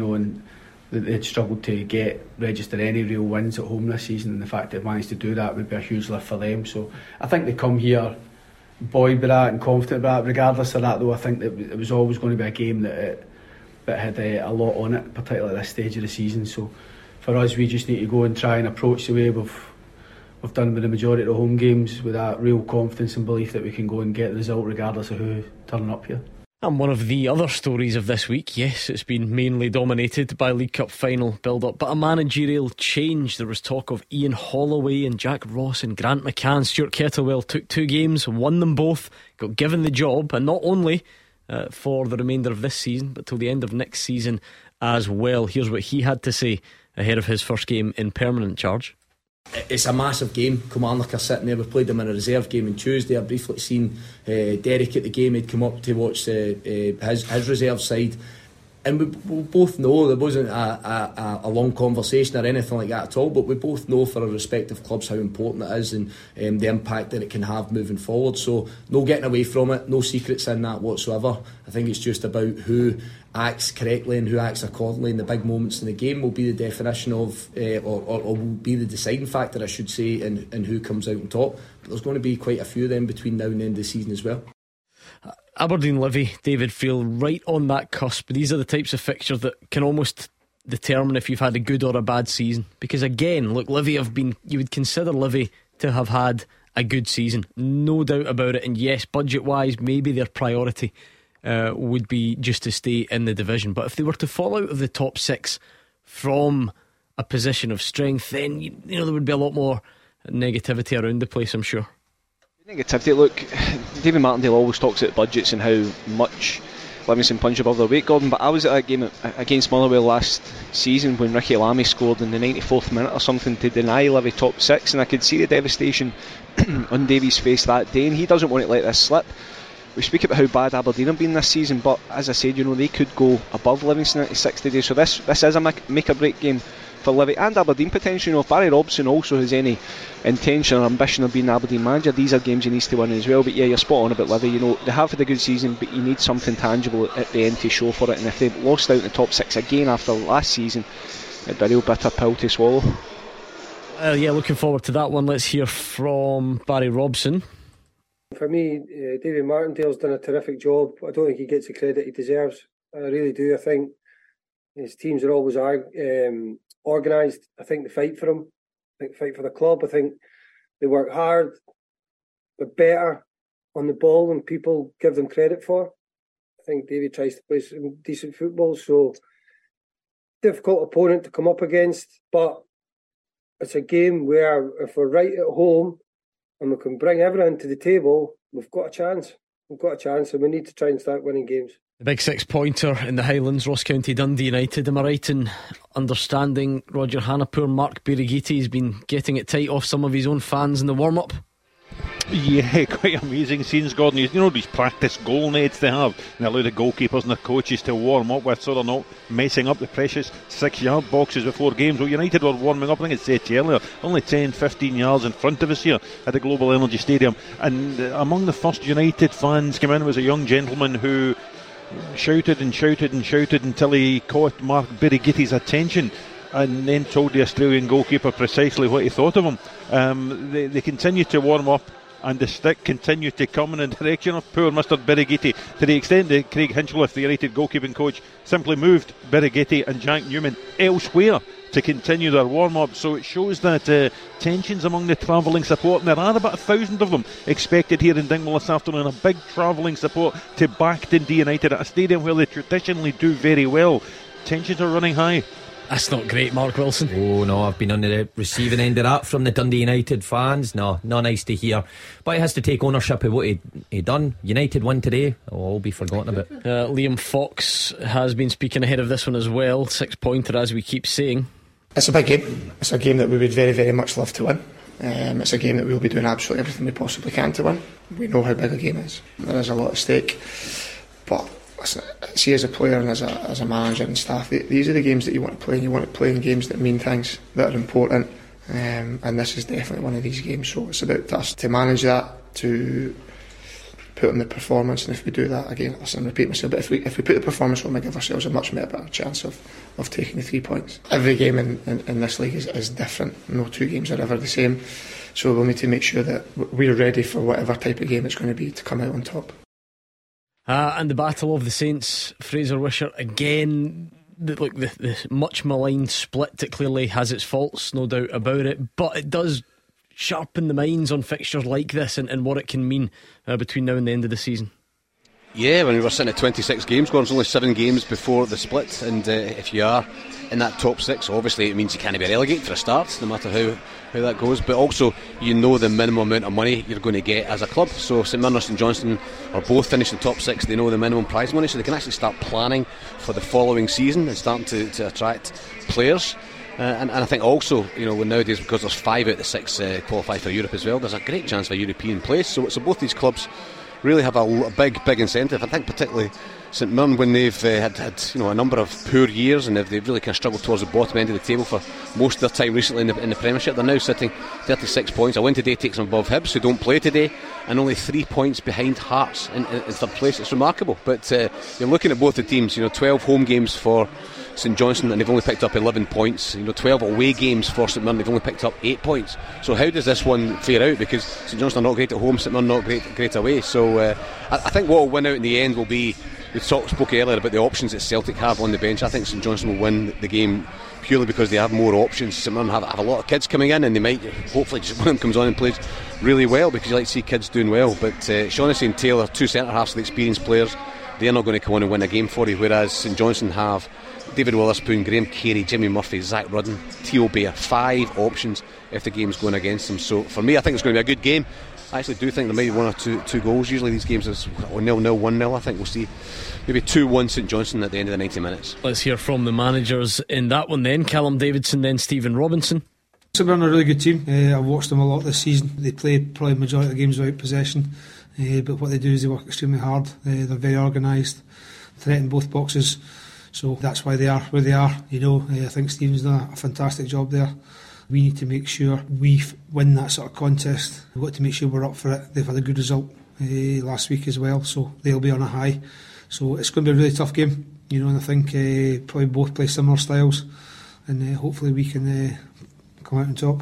Speaker 10: they'd struggled to get register any real wins at home this season, and the fact they've managed to do that would be a huge lift for them. So I think they come here buoyed by that and confident by that. Regardless of that though, I think that it was always going to be a game that had a lot on it, particularly at this stage of the season. So for us, we just need to go and try and approach the way we've done with the majority of the home games, with that real confidence and belief that we can go and get the result regardless of who turning up here.
Speaker 2: And one of the other stories of this week, yes, it's been mainly dominated by League Cup final build-up, but a managerial change. There was talk of Ian Holloway and Jack Ross and Grant McCann. Stuart Kettlewell took 2 games, won them both, got given the job, and not only for the remainder of this season, but till the end of next season as well. Here's what he had to say ahead of his first game in permanent charge.
Speaker 11: It's a massive game. Kilmarnock are sitting there. We played them in a reserve game on Tuesday. I briefly seen Derek at the game. He'd come up to watch his reserve side, and we both know there wasn't a long conversation or anything like that at all, but we both know for our respective clubs how important it is and the impact that it can have moving forward. So no getting away from it, no secrets in that whatsoever. I think it's just about who acts correctly and who acts accordingly in the big moments in the game will be the definition of or will be the deciding factor, I should say, in who comes out on top. But there's going to be quite a few of them between now and the end of the season as well.
Speaker 2: Aberdeen Livy, David, feel right on that cusp. These are the types of fixtures that can almost determine if you've had a good or a bad season, because again, look, Livy have been, you would consider Livy to have had a good season, no doubt about it. And yes, budget wise, maybe their priority would be just to stay in the division, but if they were to fall out of the top 6 from a position of strength, then you know there would be a lot more negativity around the place, I'm sure.
Speaker 9: Negativity, look, David Martindale always talks about budgets and how much Livingston punch above their weight, Gordon, but I was at a game against Motherwell last season when Ricky Lamy scored in the 94th minute or something to deny Livy top 6, and I could see the devastation on Davy's face that day, and he doesn't want to let this slip. We speak about how bad Aberdeen have been this season, but as I said, you know, they could go above Livingston in 60 days, so this is a make or break game for Livy and Aberdeen potentially. You know, if Barry Robson also has any intention or ambition of being Aberdeen manager, these are games he needs to win as well. But yeah, you're spot on about Livy. You know, they have had a good season, but you need something tangible at the end to show for it, and if they've lost out in the top 6 again after last season, it'd be a real bitter pill to swallow.
Speaker 2: Yeah, looking forward to that one. Let's hear from Barry Robson.
Speaker 12: For me, David Martindale's done a terrific job. I don't think he gets the credit he deserves. I really do. I think his teams are always organised. I think they fight for him. I think they fight for the club. I think they work hard. They're better on the ball than people give them credit for. I think David tries to play some decent football. So, difficult opponent to come up against. But it's a game where if we're right at home and we can bring everyone to the table, we've got a chance. We've got a chance, and we need to try and start winning games.
Speaker 2: The big 6-pointer in the Highlands, Ross County Dundee United. Am I right in understanding Roger Hannapur, Mark Birighitti has been getting it tight off some of his own fans in the warm-up?
Speaker 7: Yeah, quite amazing scenes, Gordon. You know these practice goal nets they have, and they allow the goalkeepers and the coaches to warm up with, so they're not messing up the precious 6-yard boxes before games. Well, United were warming up, I think it said earlier, only 10-15 yards in front of us here at the Global Energy Stadium, and among the first United fans came in was a young gentleman who shouted and shouted and shouted until he caught Mark Birighitti's attention, and then told the Australian goalkeeper precisely what he thought of him. They continue to warm up, and the stick continued to come in the direction of poor Mr Birighitti, to the extent that Craig Hinchliffe, the United goalkeeping coach, simply moved Birighitti and Jack Newman elsewhere to continue their warm-up. So it shows that tensions among the travelling support, and there are about 1,000 of them expected here in Dingwall this afternoon, a big travelling support to back Dundee United at a stadium where they traditionally do very well. Tensions are running high.
Speaker 2: That's not great, Mark Wilson.
Speaker 4: Oh no, I've been on the receiving end of that from the Dundee United fans. No, not nice to hear. But he has to take ownership of what he done. United win today, all be forgotten about.
Speaker 2: Liam Fox has been speaking ahead of this one as well. 6-pointer, as we keep saying.
Speaker 13: It's a big game. It's a game that we would very, very much love to win. It's a game that we'll be doing absolutely everything we possibly can to win. We know how big a game is. There is a lot at stake. But see, as a player and as a manager and staff, these are the games that you want to play, and you want to play in games that mean things, that are important, and this is definitely one of these games. So it's about us to manage that, to put in the performance, and if we do that, again, listen, repeat myself, but if we put the performance on, we give ourselves a much better chance of taking the 3 points. Every game in this league is different. No 2 games are ever the same, so we'll need to make sure that we're ready for whatever type of game it's going to be to come out on top.
Speaker 2: And the Battle of the Saints, Fraser Wishart again. The much maligned split, it clearly has its faults, no doubt about it, but it does sharpen the minds on fixtures like this and what it can mean between now and the end of the season.
Speaker 8: Yeah, when we were sitting at 26 games, Gordon's only 7 games before the split, and if you are in that top 6, obviously it means you can't be relegated for a start, no matter how that goes, but also you know the minimum amount of money you're going to get as a club. So St Mirren and St Johnstone are both finished in the top 6, they know the minimum prize money, so they can actually start planning for the following season and starting to attract players. And I think also, nowadays, because there's 5 out of the 6 qualify for Europe as well, there's a great chance for a European place. So both these clubs really have a big incentive. I think particularly St Mirren, when they've had a number of poor years, and they've really kind of struggled towards the bottom end of the table for most of their time recently in the Premiership. They're now sitting 36 points. A win today takes them above Hibs, who don't play today, and only 3 points behind Hearts in third place. It's remarkable. But you're looking at both the teams. 12 home games for St Johnstone, and they've only picked up 11 points. 12 away games for St Mirren, they've only picked up 8 points. So how does this one fare out? Because St Johnstone are not great at home, St Mirren not great away. So I think what will win out in the end will be, we spoke earlier about the options that Celtic have on the bench. I think St Johnstone will win the game purely because they have more options. St Mirren have a lot of kids coming in, and they might, hopefully just one of them comes on and plays really well, because you like to see kids doing well. But Shaughnessy and Taylor, 2 centre-halves of the experienced players, they're not going to come on and win a game for you, whereas St Johnstone have David Witherspoon, Graham Carey, Jimmy Murphy, Zach Rudden, Theo Bair. 5 options if the game's going against them. So for me, I think it's going to be a good game. I actually do think there might be 1 or 2 goals. Usually these games is 0-0, 1-0. I think we'll see maybe 2-1 St Johnstone at the end of the 90 minutes.
Speaker 2: Let's hear from the managers in that one then. Callum Davidson, then Stephen Robinson.
Speaker 14: St Mirren are a really good team. I've watched them a lot this season. They play probably the majority of the games without possession, but what they do is they work extremely hard. They're very organised, threaten both boxes, so that's why they are where they are. I think Stephen's done a fantastic job there. We need to make sure we win that sort of contest. We've got to make sure we're up for it. They've had a good result last week as well, so they'll be on a high. So it's going to be a really tough game, and I think probably both play similar styles, and hopefully we can come out on top.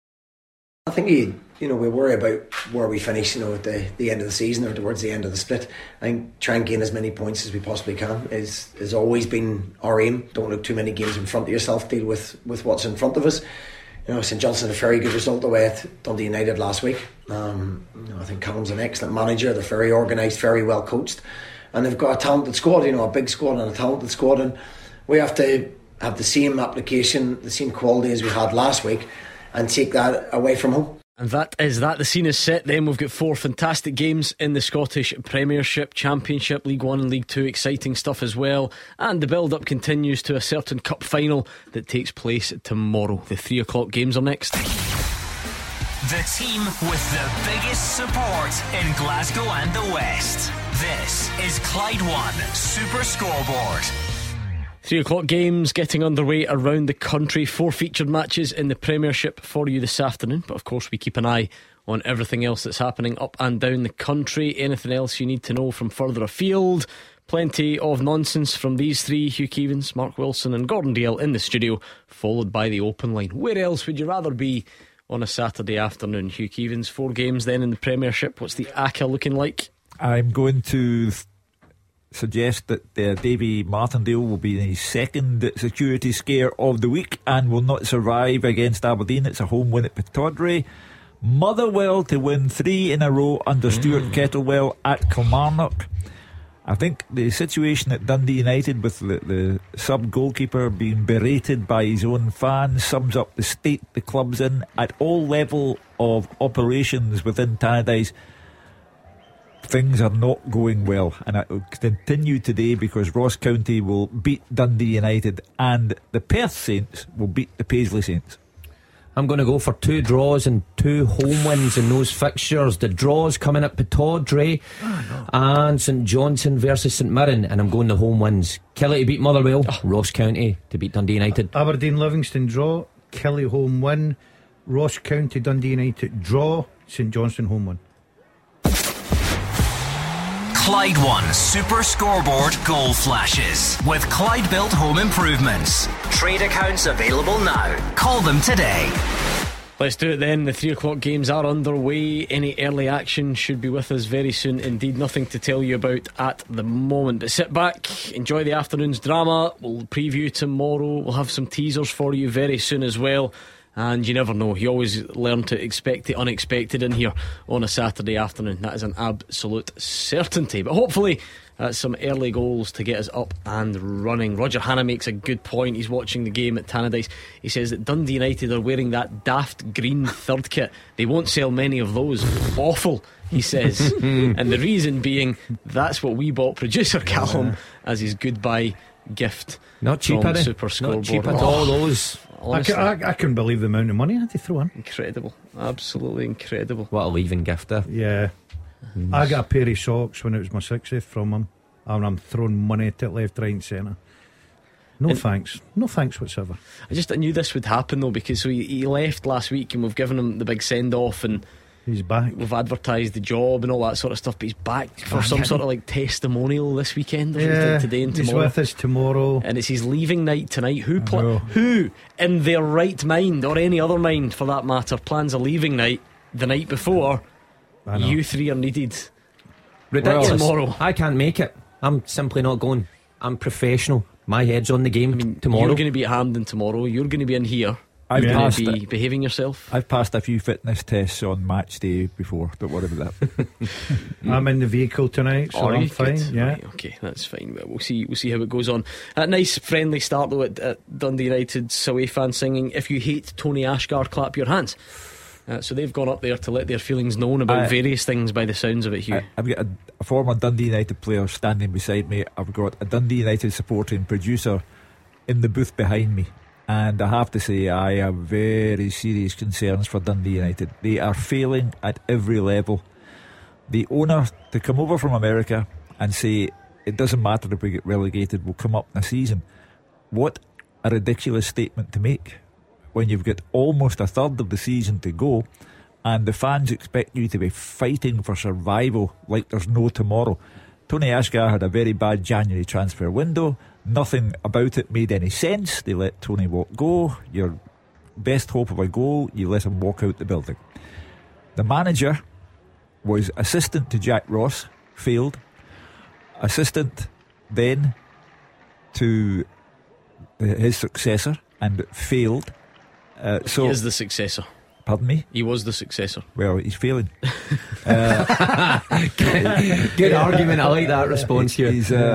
Speaker 15: I think we worry about where we finish, at the end of the season or towards the end of the split. I think try and gain as many points as we possibly can has always been our aim. Don't look too many games in front of yourself. Deal with what's in front of us. St Johnstone had a very good result away at Dundee United last week. I think Callum's an excellent manager. They're very organised, very well coached, and they've got a talented squad. A big squad and a talented squad, and we have to have the same application, the same quality as we had last week, and take that away from home.
Speaker 2: And that. The scene is set then. We've got 4 fantastic games in the Scottish Premiership, Championship, League 1 and League 2. Exciting stuff as well. And the build-up continues to a certain cup final that takes place tomorrow. The 3 o'clock games are next.
Speaker 1: The team with the biggest support in Glasgow and the West. This is Clyde One Super Scoreboard.
Speaker 2: 3 o'clock games getting underway around the country. 4 featured matches in the Premiership for you this afternoon, but of course we keep an eye on everything else that's happening up and down the country. Anything else you need to know from further afield? Plenty of nonsense from these 3: Hugh Keevins, Mark Wilson and Gordon Dale in the studio, followed by the open line. Where else would you rather be on a Saturday afternoon? Hugh Keevins, 4 games then in the Premiership. What's the ACCA looking like?
Speaker 3: I'm going to suggest that Davy Martindale will be the second security scare of the week and will not survive against Aberdeen. It's a home win at Pittodrie. Motherwell to win 3 in a row under Stuart Kettlewell at Kilmarnock. I think the situation at Dundee United with the sub-goalkeeper being berated by his own fans sums up the state the club's in at all level of operations within Tannadice. Things are not going well, and it will continue today because Ross County will beat Dundee United and the Perth Saints will beat the Paisley Saints.
Speaker 4: I'm going to go for 2 draws and 2 home wins in those fixtures. The draws coming at Pittodrie and St Johnstone versus St Mirren, and I'm going the home wins. Kelly to beat Motherwell, Ross County to beat Dundee United.
Speaker 5: Aberdeen Livingston draw, Kelly home win, Ross County Dundee United draw, St Johnstone home win.
Speaker 1: Clyde One Super Scoreboard goal flashes with Clyde Built Home Improvements. Trade accounts available now. Call them today.
Speaker 2: Let's do it then. The 3 o'clock games are underway. Any early action should be with us very soon indeed. Nothing to tell you about at the moment, but sit back, enjoy the afternoon's drama. We'll preview tomorrow. We'll have some teasers for you very soon as well. And you never know, you always learn to expect the unexpected in here on a Saturday afternoon. That is an absolute certainty. But hopefully some early goals to get us up and running. Roger Hanna makes a good point. He's watching the game at Tannadice. He says that Dundee United are wearing that daft green third kit. They won't sell many of those. Awful, he says. And the reason being, that's what we bought producer Callum as his goodbye gift.
Speaker 4: Not cheap,
Speaker 2: from Super Scoreboard.
Speaker 4: Not cheap at all. Those
Speaker 2: Honestly,
Speaker 5: I couldn't believe the amount of money I had to throw in.
Speaker 2: Incredible, absolutely incredible.
Speaker 4: What a leaving gift there.
Speaker 5: Yeah. I got a pair of socks when it was my 60th from him, and I'm throwing money at it left, right and centre. No thanks whatsoever.
Speaker 2: I knew this would happen though, because he left last week and we've given him the big send off and
Speaker 5: he's back.
Speaker 2: We've advertised the job and all that sort of stuff, but he's back for some sort of like testimonial this weekend, today and tomorrow.
Speaker 5: He's with us tomorrow,
Speaker 2: and it's his leaving night tonight. Who in their right mind, or any other mind for that matter, plans a leaving night the night before? You three are needed.
Speaker 4: Ridiculous.
Speaker 2: Tomorrow.
Speaker 4: I can't make it. I'm simply not going. I'm professional. My head's on the game. Tomorrow
Speaker 2: you're going to be at Hampden tomorrow. You're going to be in here.
Speaker 3: I've
Speaker 2: going to be behaving yourself.
Speaker 3: I've passed a few fitness tests on match day before. Don't worry about that.
Speaker 5: I'm in the vehicle tonight, so I'm fine. Yeah,
Speaker 2: right, okay, that's fine. We'll see how it goes on. A nice friendly start though at Dundee United's away fans singing "If you hate Tony Ashgar, clap your hands." So they've gone up there to let their feelings known about various things, by the sounds of it, Hugh.
Speaker 3: I've got a former Dundee United player standing beside me. I've got a Dundee United supporter and producer in the booth behind me. And I have to say, I have very serious concerns for Dundee United. They are failing at every level. The owner to come over from America and say it doesn't matter if we get relegated, we'll come up in a season. What a ridiculous statement to make when you've got almost a third of the season to go and the fans expect you to be fighting for survival like there's no tomorrow. Tony Ashgar had a very bad January transfer window. Nothing about it made any sense. They let Tony go. Your best hope of a goal, you let him walk out the building. The manager was assistant to Jack Ross, failed. Assistant then to his successor and failed.
Speaker 2: He is the successor.
Speaker 3: Pardon me?
Speaker 2: He was the successor.
Speaker 3: Well, he's failing.
Speaker 4: Good argument. I like that response here.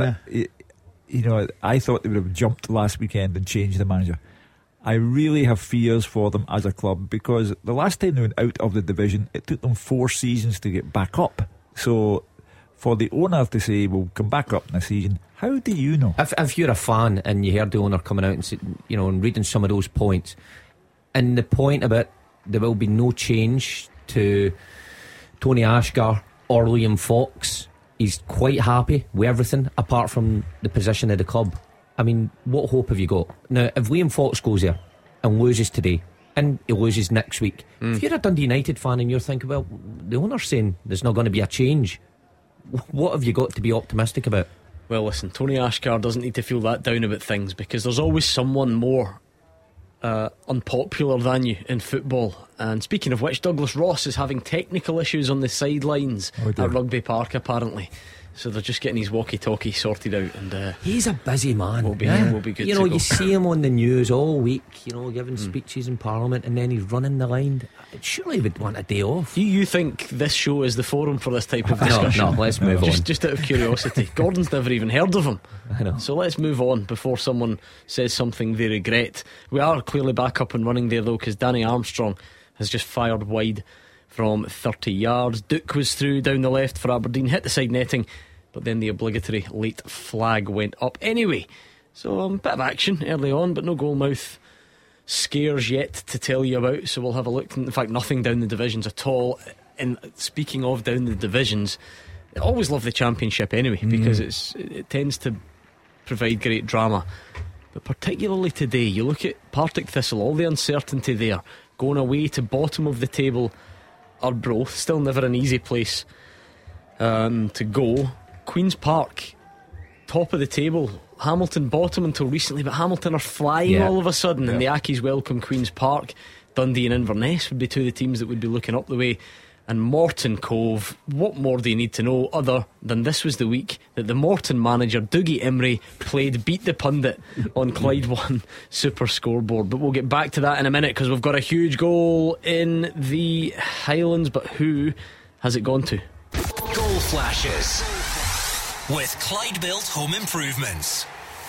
Speaker 3: I thought they would have jumped last weekend and changed the manager. I really have fears for them as a club, because the last time they went out of the division, it took them 4 seasons to get back up. So for the owner to say we'll come back up in a season, how do you know?
Speaker 4: If you're a fan and you heard the owner coming out and say, and reading some of those points, and the point about there will be no change to Tony Ashgar or Liam Fox, he's quite happy with everything apart from the position of the club. I mean, what hope have you got? Now, if Liam Fox goes there and loses today and he loses next week, if you're a Dundee United fan and you're thinking, well, the owner's saying there's not going to be a change, what have you got to be optimistic about?
Speaker 2: Well, listen, Tony Ashgar doesn't need to feel that down about things, because there's always someone more unpopular than you in football. And speaking of which, Douglas Ross is having technical issues on the sidelines at Rugby Park apparently, so they're just getting his walkie-talkie sorted out. And
Speaker 4: he's a busy man.
Speaker 2: We'll be good to go.
Speaker 4: You see him on the news all week, giving speeches in Parliament, and then he's running the line. Surely he would want a day off.
Speaker 2: Do you think this show is the forum for this type of discussion?
Speaker 4: No, let's move on.
Speaker 2: Just out of curiosity. Gordon's never even heard of him.
Speaker 4: I know.
Speaker 2: So let's move on before someone says something they regret. We are clearly back up and running there though, because Danny Armstrong has just fired wide from 30 yards. Duke was through down the left for Aberdeen, hit the side netting, but then the obligatory late flag went up anyway. So a bit of action early on, but no goalmouth scares yet to tell you about, so we'll have a look. In fact, nothing down the divisions at all. And speaking of down the divisions, I always love the Championship anyway, because it tends to provide great drama. But particularly today, you look at Partick Thistle, all the uncertainty there, going away to bottom of the table. Arbroath, still never an easy place to go. Queen's Park, top of the table. Hamilton bottom until recently, but Hamilton are flying all of a sudden, and the Accies welcome Queen's Park. Dundee and Inverness would be two of the teams that would be looking up the way. And Morton Cove, what more do you need to know other than this was the week that the Morton manager Dougie Imrie played Beat the Pundit on Clyde One Super Scoreboard. But we'll get back to that in a minute, because we've got a huge goal in the Highlands. But who has it gone to?
Speaker 1: Goal flashes with Clyde Built Home Improvements.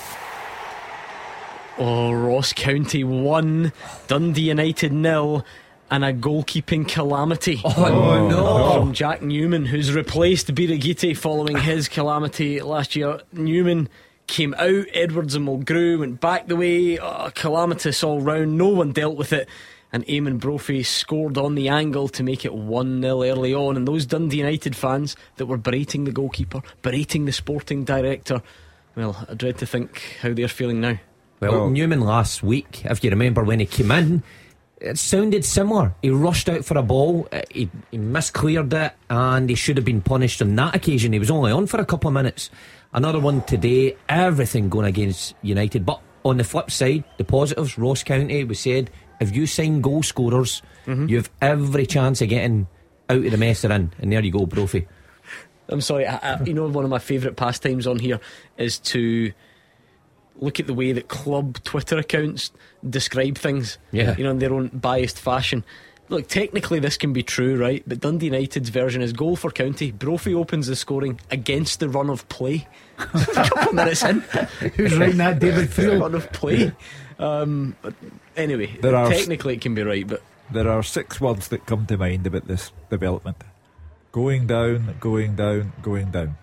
Speaker 2: Ross County 1, Dundee United 0, and a goalkeeping calamity. From Jack Newman, who's replaced Birigiti following his calamity last year. Newman came out. Edwards and Mulgrew went back the way. Calamitous all round. No one dealt with it. And Eamon Brophy scored on the angle to make it 1-0 early on. And those Dundee United fans that were berating the goalkeeper, berating the sporting director, well, I dread to think how they're feeling now.
Speaker 4: Well, Newman last week, if you remember when he came in, it sounded similar. He rushed out for a ball, he miscleared it, and he should have been punished on that occasion. He was only on for a couple of minutes. Another one today, everything going against United. But on the flip side, the positives, Ross County, we said, if you sign goal scorers, you have every chance of getting out of the mess they're in. And there you go, Brophy.
Speaker 2: I'm sorry, you know, one of my favourite pastimes on here is to look at the way that club Twitter accounts describe things, you know, in their own biased fashion. Look, technically this can be true, right? But Dundee United's version is goal for County. Brophy opens the scoring against the run of play. A couple of minutes in.
Speaker 5: Who's writing that? David Friel.
Speaker 2: Run of play. But anyway, technically it can be right, but
Speaker 3: there are 6 words that come to mind about this development: going down, going down, going down.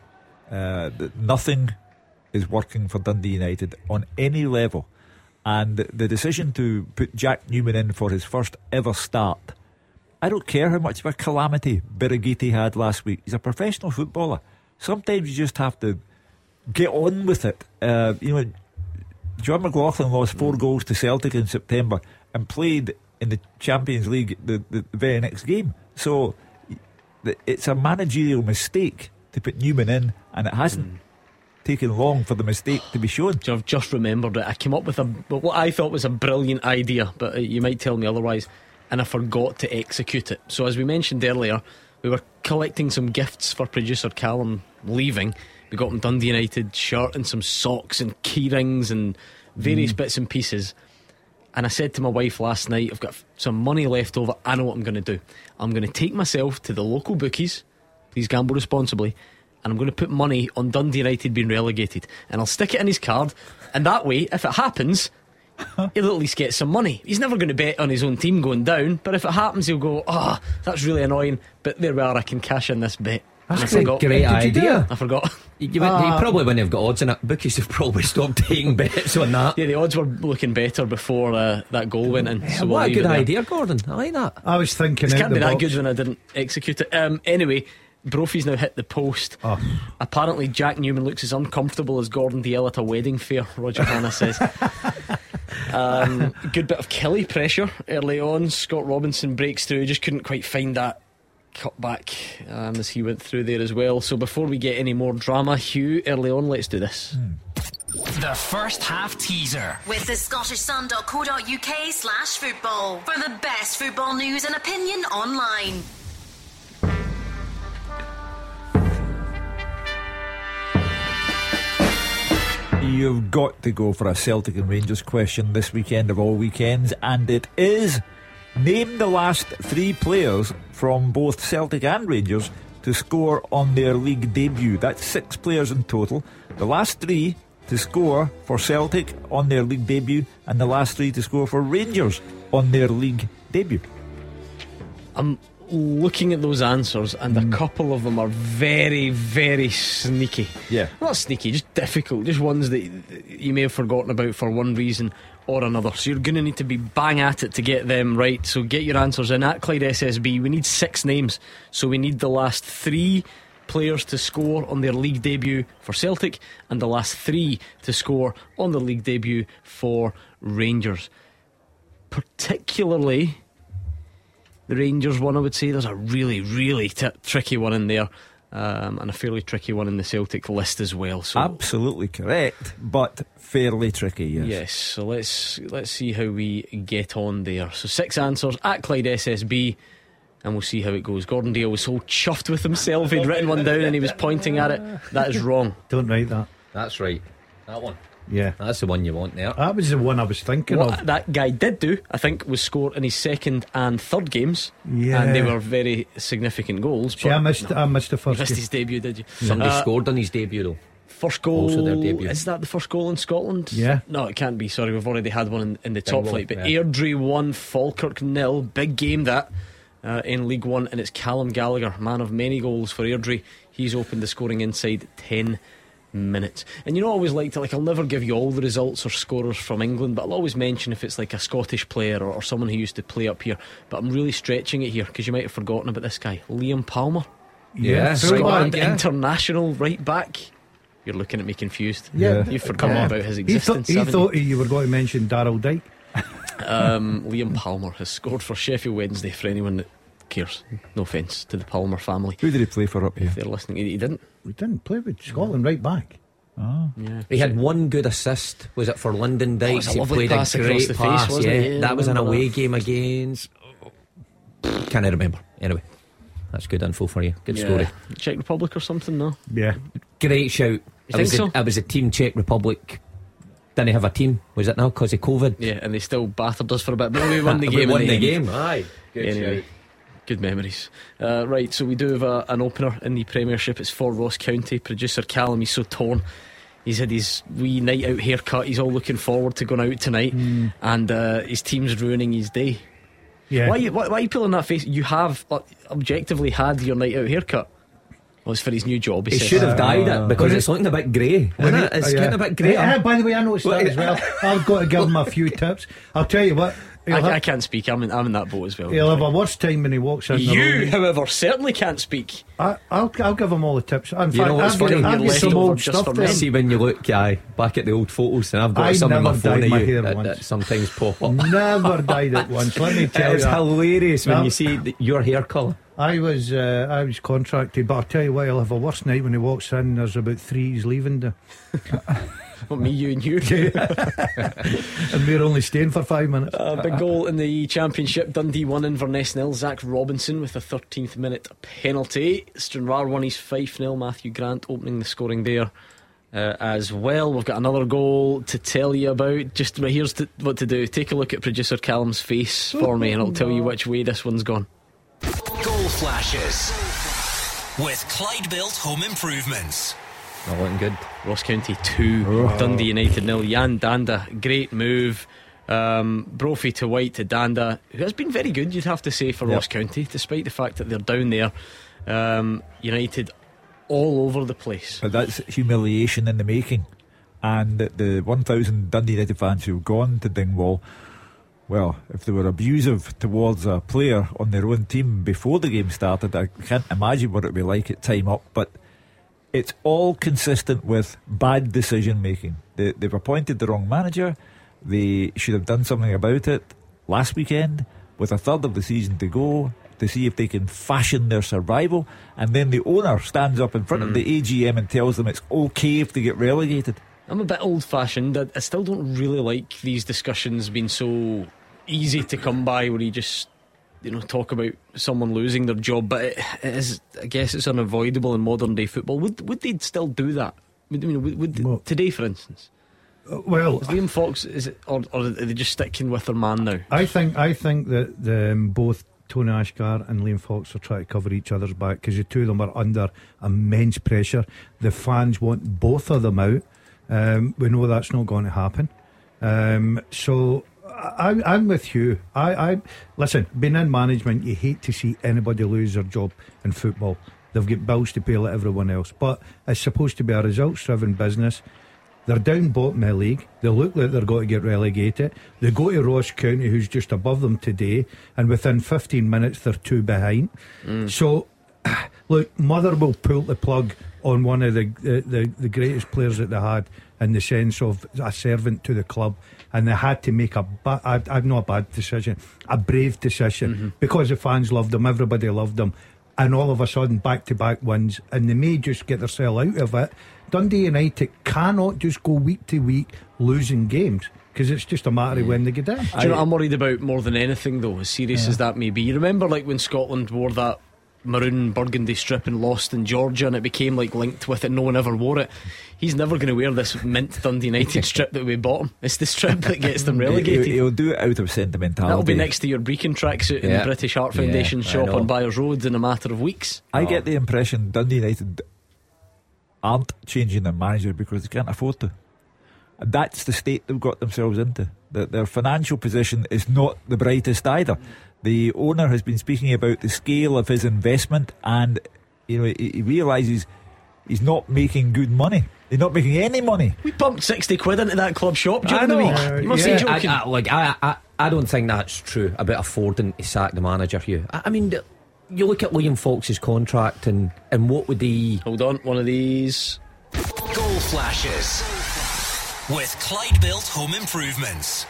Speaker 3: Nothing is working for Dundee United on any level. And the decision to put Jack Newman in for his first ever start, I don't care how much of a calamity Birighitti had last week. He's a professional footballer. Sometimes you just have to get on with it. You know, John McLaughlin lost 4 goals to Celtic in September and played in the Champions League the very next game. So it's a managerial mistake to put Newman in, and it hasn't taken long for the mistake to be shown.
Speaker 2: I've just remembered it. I came up with what I thought was a brilliant idea, but you might tell me otherwise, and I forgot to execute it. So as we mentioned earlier, we were collecting some gifts for producer Callum leaving. We got him Dundee United shirt and some socks and key rings and various bits and pieces. And I said to my wife last night, I've got some money left over, I know what I'm going to do. I'm going to take myself to the local bookies, please gamble responsibly, and I'm going to put money on Dundee United being relegated, and I'll stick it in his card, and that way, if it happens, he'll at least get some money. He's never going to bet on his own team going down, but if it happens, he'll go, that's really annoying, but there we are, I can cash in this bet.
Speaker 4: That's a great idea.
Speaker 2: I forgot.
Speaker 4: You probably wouldn't have got odds in it. Bookies have probably stopped taking bets on that.
Speaker 2: Yeah, the odds were looking better before that goal went in. So
Speaker 4: what a good idea, Gordon. I like that.
Speaker 5: I was thinking
Speaker 2: it can't be that good when I didn't execute it. Anyway, Brophy's now hit the post. Apparently Jack Newman looks as uncomfortable as Gordon Dalziel at a wedding fair, Roger Hanna says. Good bit of Kelly pressure early on. Scott Robinson breaks through, just couldn't quite find that cut back as he went through there as well. So before we get any more drama, Hugh, early on, let's do this.
Speaker 1: The first half teaser
Speaker 16: with the scottishsun.co.uk/football for the best football news and opinion online.
Speaker 3: You've got to go for a Celtic and Rangers question this weekend of all weekends, and it is: name the last 3 players from both Celtic and Rangers to score on their league debut. That's 6 players in total. The last 3 to score for Celtic on their league debut, and the last 3 to score for Rangers on their league debut.
Speaker 2: I'm looking at those answers, and a couple of them are very, very sneaky.
Speaker 3: Yeah,
Speaker 2: not sneaky, just difficult, just ones that you may have forgotten about for one reason or another. So you're going to need to be bang at it to get them right. So get your answers in at Clyde SSB. We need 6 names, so we need the last 3 players to score on their league debut for Celtic and the last 3 to score on the league debut for Rangers. Particularly the Rangers one, I would say. There's a really, really tricky one in there, and a fairly tricky one in the Celtic list as well. So
Speaker 3: absolutely correct, but fairly tricky.
Speaker 2: Yes. So let's see how we get on there. So 6 answers at Clyde SSB, and we'll see how it goes. Gordon Dalziel was so chuffed with himself, he'd written one down and he was pointing at it. That is wrong.
Speaker 5: Don't write that.
Speaker 4: That's right. That one.
Speaker 5: Yeah,
Speaker 4: that's the one you want there.
Speaker 5: That was the one I was thinking
Speaker 2: what
Speaker 5: of.
Speaker 2: That guy did do, I think, was score in his 2nd and 3rd games.
Speaker 5: Yeah,
Speaker 2: and they were very significant goals.
Speaker 5: See, I missed the first.
Speaker 2: You missed his debut, did you?
Speaker 4: Somebody scored on his debut though.
Speaker 2: First goal.
Speaker 4: Also their debut.
Speaker 2: Is that the first goal in Scotland?
Speaker 5: Yeah.
Speaker 2: No, it can't be. Sorry, we've already had one in the top flight. But Airdrie 1, Falkirk 0. Big game that in League One, and it's Callum Gallagher, man of many goals for Airdrie. He's opened the scoring inside 10 minutes. And you know, I always like to, like, I'll never give you all the results or scorers from England, but I'll always mention if it's like a Scottish player or someone who used to play up here. But I'm really stretching it here because you might have forgotten about this guy, Liam Palmer. Scotland international right back. You're looking at me confused. You've forgotten about his existence.
Speaker 5: He thought you were going to mention Darryl Dyke.
Speaker 2: Liam Palmer has scored for Sheffield Wednesday, for anyone that cares. No offence to the Palmer family.
Speaker 3: Who did he play for up here?
Speaker 2: If they're listening, he didn't.
Speaker 5: We didn't play with Scotland right back.
Speaker 4: He had one good assist. Was it for London Dykes?
Speaker 2: He played a great pass, wasn't it?
Speaker 4: That was an away game against. Can't remember. Anyway, that's good info for you. Good story.
Speaker 2: Czech Republic or something, no?
Speaker 5: Yeah.
Speaker 4: Great shout.
Speaker 2: You think so?
Speaker 4: It was a team. Czech Republic didn't have a team. Was it now because of COVID?
Speaker 2: Yeah, and they still battered us for a bit, but we won the game.
Speaker 4: We won the game. Aye. Good
Speaker 2: anyway.
Speaker 4: shout.
Speaker 2: Good memories. Right, so we do have an opener in the Premiership. It's for Ross County. Producer Callum, he's so torn. He's had his wee night out haircut. He's all looking forward to going out tonight, and his team's ruining his day.
Speaker 5: Yeah.
Speaker 2: Why are you pulling that face? You have objectively had your night out haircut. Well, it's for his new job.
Speaker 4: He should have dyed it because it's looking a bit grey. It's getting a bit grey.
Speaker 5: By the way, I noticed that as well. I've got to give him a few tips. I'll tell you what.
Speaker 2: I can't speak. I'm in that boat as well.
Speaker 5: He'll have a worse time when he walks in.
Speaker 2: You, however, certainly can't speak.
Speaker 5: I'll give him all the tips. In
Speaker 4: You know what's funny?
Speaker 5: I've got some old
Speaker 2: just
Speaker 5: stuff
Speaker 2: for me.
Speaker 5: there.
Speaker 4: See when you look back at the old photos, and I've got some on my phone of
Speaker 5: my
Speaker 4: you
Speaker 5: hair
Speaker 4: that sometimes pop up.
Speaker 5: Never dyed it once. Let me tell you.
Speaker 4: It's hilarious when you see your hair colour.
Speaker 5: I was contracted, but I'll tell you what, he'll have a worse night when he walks in. There's about 3 he's leaving to.
Speaker 2: Well, me, you and you.
Speaker 5: And we're only staying for 5 minutes.
Speaker 2: Big goal in the Championship. Dundee 1, Inverness 0. Zach Robinson with a 13th minute penalty. Stranraer won his 5-0. Matthew Grant opening the scoring there as well. We've got another goal to tell you about. Just here's what to do. Take a look at producer Callum's face for me, and I'll tell you which way this one's gone.
Speaker 1: Goal flashes with Clyde Built Home Improvements.
Speaker 4: Not looking good.
Speaker 2: Ross County 2, Dundee United 0. Jan Danda, great move. Brophy to White to Danda, who has been very good, you'd have to say, for Ross County, despite the fact that they're down there. United all over the place.
Speaker 3: But that's humiliation in the making. And the 1,000 Dundee United fans who've gone to Dingwall, well, if they were abusive towards a player on their own team before the game started, I can't imagine what it would be like at time up. But it's all consistent with bad decision making. They've appointed the wrong manager. They should have done something about it last weekend, with a third of the season to go, to see if they can fashion their survival. And then the owner stands up in front of the AGM and tells them it's okay if they get relegated.
Speaker 2: I'm a bit old fashioned. I still don't really like these discussions being so easy to come by, where you just talk about someone losing their job. But it is, I guess it's unavoidable in modern day football. Would they still do that? Would today, for instance?
Speaker 5: Well,
Speaker 2: is Liam Fox, or are they just sticking with their man now?
Speaker 5: I think that both Tony Ashgar and Liam Fox are trying to cover each other's back, because the two of them are under immense pressure. The fans want both of them out. We know that's not going to happen. So I'm with you. I listen, being in management, you hate to see anybody lose their job in football. They've got bills to pay like everyone else, but it's supposed to be a results driven business. They're down bottom of the league. They look like they're going to get relegated. They go to Ross County, who's just above them today, and within 15 minutes they're 2 behind. So look, Motherwell pulled the plug on one of the greatest players that they had, in the sense of a servant to the club, and they had to make a bad decision, a brave decision, because the fans loved them, everybody loved them, and all of a sudden back-to-back wins, and they may just get themselves out of it. Dundee United cannot just go week to week losing games, because it's just a matter of when they get in.
Speaker 2: Do you know what I'm worried about more than anything, though, as serious as that may be? You remember like when Scotland wore that maroon burgundy strip and lost in Georgia, and it became like linked with it, no one ever wore it. He's never going to wear this mint Dundee United strip that we bought him. It's the strip that gets them relegated.
Speaker 3: He'll do it out of sentimentality.
Speaker 2: That'll be next to your Brecon tracksuit in the British Heart Foundation shop on Byers Road in a matter of weeks.
Speaker 3: I get the impression Dundee United aren't changing their manager because they can't afford to. And that's the state they've got themselves into. Their financial position is not the brightest either. The owner has been speaking about the scale of his investment, and he realises he's not making good money. They're not making any money.
Speaker 2: We pumped 60 quid into that club shop during the week. You must be joking.
Speaker 4: I don't think that's true about affording to sack the manager, Hugh. I mean, you look at Liam Fox's contract and what would he...
Speaker 2: Hold on, one of these.
Speaker 1: Goal flashes with Clyde Built Home Improvements.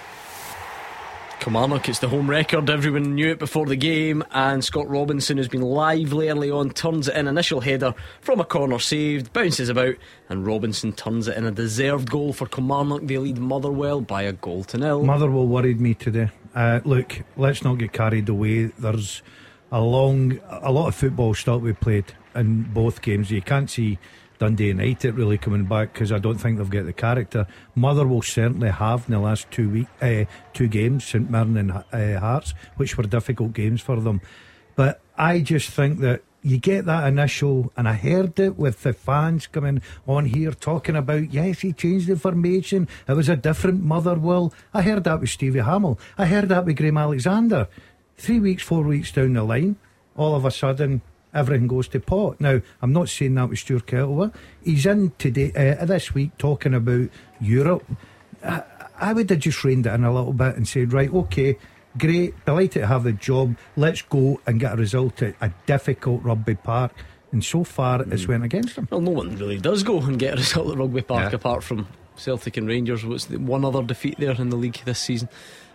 Speaker 2: Kilmarnock, it's the home record. Everyone knew it before the game, and Scott Robinson, who's been lively early on, turns it in. Initial header from a corner saved, bounces about, and Robinson turns it in. A deserved goal for Kilmarnock. They lead Motherwell by 1-0.
Speaker 5: Motherwell worried me today. Look, let's not get carried away. There's a lot of football still to be played in both games. You can't see Dundee United really coming back because I don't think they've got the character. Motherwell certainly have in the last 2 games, St Mirren and Hearts, which were difficult games for them. But I just think that you get that initial, and I heard it with the fans coming on here talking about, yes, he changed the formation, it was a different Motherwell. I heard that with Stevie Hamill, I heard that with Graham Alexander. 3 weeks, 4 weeks down the line, all of a sudden everything goes to pot. Now, I'm not saying that with Stuart Kettlewell. He's in today, this week, talking about Europe. I would have just reined it in a little bit and said, right, okay, great, delighted to have the job, let's go and get a result at a difficult Rugby Park. And so far it's went against them.
Speaker 2: Well, no one really does go and get a result at Rugby Park apart from Celtic and Rangers. What's the one other defeat there in the league this season?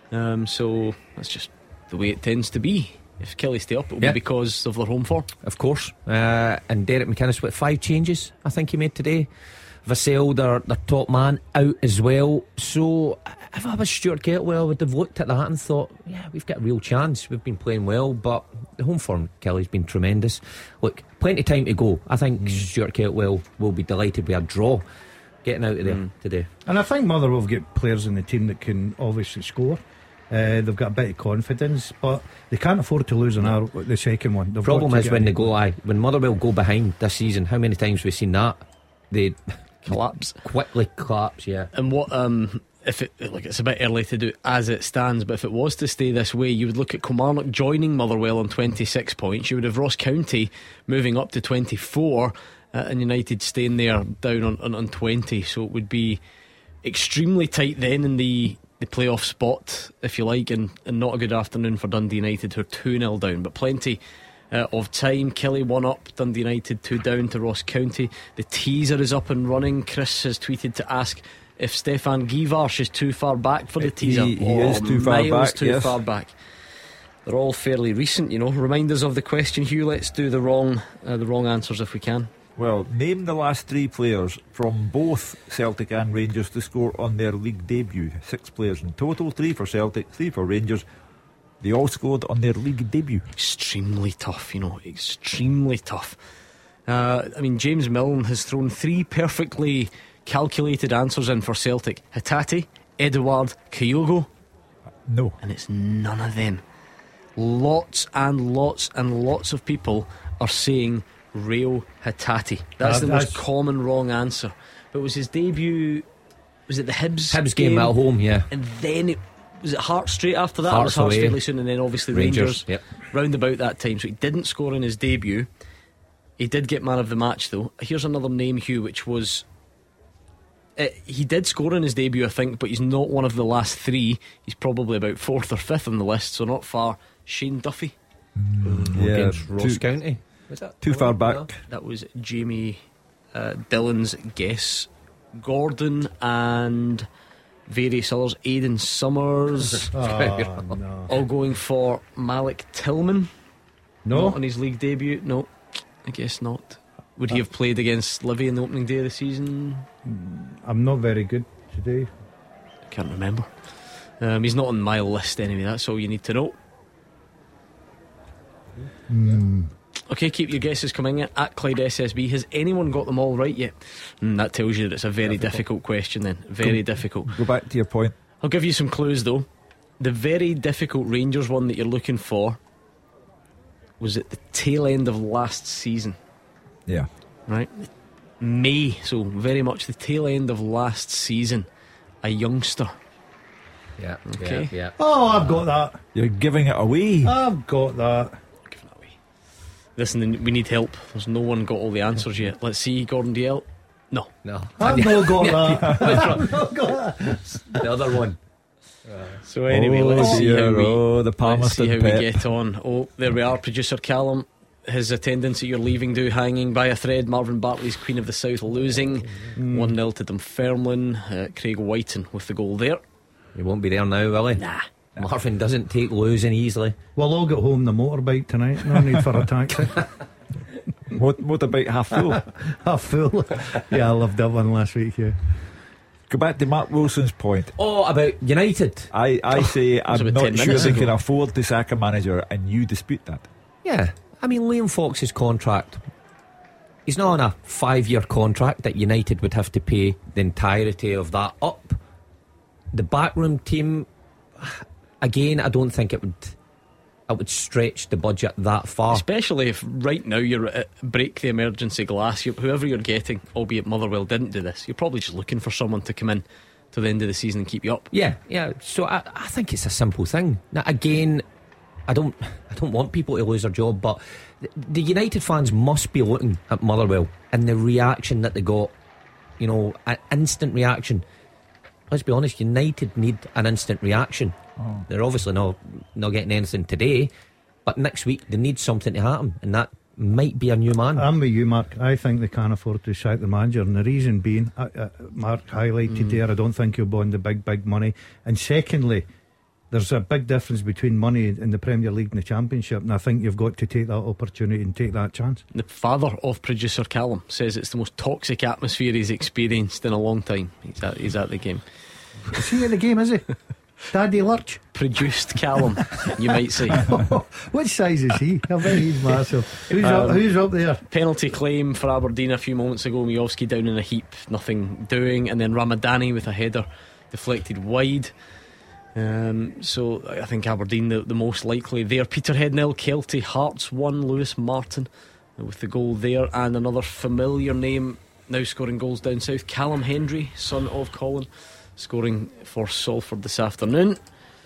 Speaker 2: So that's just the way it tends to be. If Kelly stay up, it'll be because of their home form,
Speaker 4: of course. And Derek McInnes with 5 changes I think he made today. Vassell, their top man, out as well. So if I was Stuart Kettlewell, I would have looked at that and thought, yeah, we've got a real chance. We've been playing well, but the home form, Kelly's been tremendous. Look, plenty of time to go. I think Stuart Kettlewell will be delighted with a draw getting out of there today.
Speaker 5: And I think Motherwell have got players in the team that can obviously score. They've got a bit of confidence, but they can't afford to lose the second one.
Speaker 4: The problem is when when Motherwell go behind this season, how many times we've seen that? They quickly collapse.
Speaker 2: And what if it, like, it's a bit early to do as it stands, but if it was to stay this way, you would look at Kilmarnock joining Motherwell on 26 points. You would have Ross County moving up to 24, and United staying there down on 20. So it would be extremely tight then in the playoff spot, if you like, and not a good afternoon for Dundee United, who are 2-0 down, but plenty of time. Kelly 1 up, Dundee United 2 down to Ross County. The teaser is up and running. Chris has tweeted to ask if Stefan Givarsh is too far back for the teaser.
Speaker 3: He is too far back.
Speaker 2: Far back. They're all fairly recent, you know. Remind us of the question, Hugh. Let's do the wrong answers if we can.
Speaker 3: Well, name the last 3 players from both Celtic and Rangers to score on their league debut. 6 players in total, 3 for Celtic, 3 for Rangers. They all scored on their league debut.
Speaker 2: Extremely tough, you know, extremely tough. I mean, James Milne has thrown 3 perfectly calculated answers in for Celtic. Hatate, Edouard, Kyogo.
Speaker 3: No.
Speaker 2: And it's none of them. Lots and lots and lots of people are saying Reo Hatate. That's the most common wrong answer. But was his debut, was it the Hibs
Speaker 4: game at home? Yeah.
Speaker 2: And then was it Hearts straight after that?
Speaker 4: Hearts
Speaker 2: or was Hearts
Speaker 4: away.
Speaker 2: fairly soon, and then obviously Rangers round about that time. So he didn't score in his debut. He did get man of the match though. Here's another name, Hugh, which was he did score in his debut, I think, but he's not one of the last 3. He's probably about 4th or 5th on the list, so not far. Shane Duffy
Speaker 4: against Ross County. Was that
Speaker 3: too far back?
Speaker 2: No, that was Jamie Dillon's guess. Gordon and various others. Aidan Summers.
Speaker 5: No.
Speaker 2: All going for Malik Tillman.
Speaker 5: No.
Speaker 2: Not on his league debut. No, I guess not. Would he have played against Livy in the opening day of the season?
Speaker 5: I'm not very good today.
Speaker 2: I can't remember. He's not on my list anyway. That's all you need to know. Okay, keep your guesses coming in at Clyde SSB. Has anyone got them all right yet? That tells you that it's a very difficult question then. Very difficult.
Speaker 3: Go back to your point.
Speaker 2: I'll give you some clues though. The very difficult Rangers one that you're looking for was at the tail end of last season.
Speaker 3: Yeah.
Speaker 2: Right? May, so very much the tail end of last season. A youngster.
Speaker 4: Yeah.
Speaker 2: Okay.
Speaker 4: Yeah.
Speaker 5: Oh, I've got that.
Speaker 3: You're giving it away.
Speaker 5: I've got that.
Speaker 2: Giving it away. Listen, we need help. There's no one got all the answers yet. Let's see, Gordon DL. No.
Speaker 5: I've not got that. I've not got that.
Speaker 4: The other one.
Speaker 2: So anyway, let's see how
Speaker 3: the Palmerston
Speaker 2: we
Speaker 3: Pep.
Speaker 2: get on. Oh, there we are. Producer Callum, his attendance at your leaving do hanging by a thread. Marvin Bartley's Queen of the South losing 1-0 to Dunfermline. Craig Whiten with the goal there.
Speaker 4: He won't be there now, will he?
Speaker 2: Nah.
Speaker 4: Marvin doesn't take losing easily.
Speaker 5: We'll all get home the motorbike tonight. No need for a taxi.
Speaker 3: Motorbike half full.
Speaker 5: Half full. Yeah, I loved that one last week. Yeah.
Speaker 3: Go back to Mark Wilson's point.
Speaker 4: Oh, about United.
Speaker 3: I say I'm
Speaker 2: about
Speaker 3: not
Speaker 2: 10
Speaker 3: sure
Speaker 2: minutes
Speaker 3: they
Speaker 2: ago.
Speaker 3: can afford to sack a manager, and you dispute that.
Speaker 4: Yeah, I mean, Liam Fox's contract, he's not on a 5-year contract that United would have to pay the entirety of that up. The backroom team, again, I don't think it would stretch the budget that far.
Speaker 2: Especially if right now you're at break the emergency glass. Whoever you're getting, albeit Motherwell didn't do this, you're probably just looking for someone to come in to the end of the season and keep you up.
Speaker 4: Yeah. So I think it's a simple thing. Now, again, I don't want people to lose their job, but the United fans must be looking at Motherwell and the reaction that they got. You know, an instant reaction. Let's be honest, United need an instant reaction. They're obviously not getting anything today, but next week they need something to happen, and that might be a new man.
Speaker 5: I'm with you, Mark. I think they can't afford to sack the manager, and the reason being, Mark highlighted there, I don't think he'll bond the big money. And secondly, there's a big difference between money in the Premier League and the Championship, and I think you've got to take that opportunity and take that chance.
Speaker 2: The father of producer Callum says it's the most toxic atmosphere he's experienced in a long time. He's at the game.
Speaker 5: Is he at the game, is he? Daddy Lurch.
Speaker 2: Produced Callum, you might say.
Speaker 5: What size is he? I bet he's massive. Who's up there?
Speaker 2: Penalty claim for Aberdeen a few moments ago. Miovski down in a heap, nothing doing, and then Ramadani with a header deflected wide. So I think Aberdeen the most likely there. Peterhead 0, Kelty, Hearts 1, Lewis Martin with the goal there, and another familiar name now scoring goals down south, Callum Hendry, son of Colin, scoring for Salford this afternoon.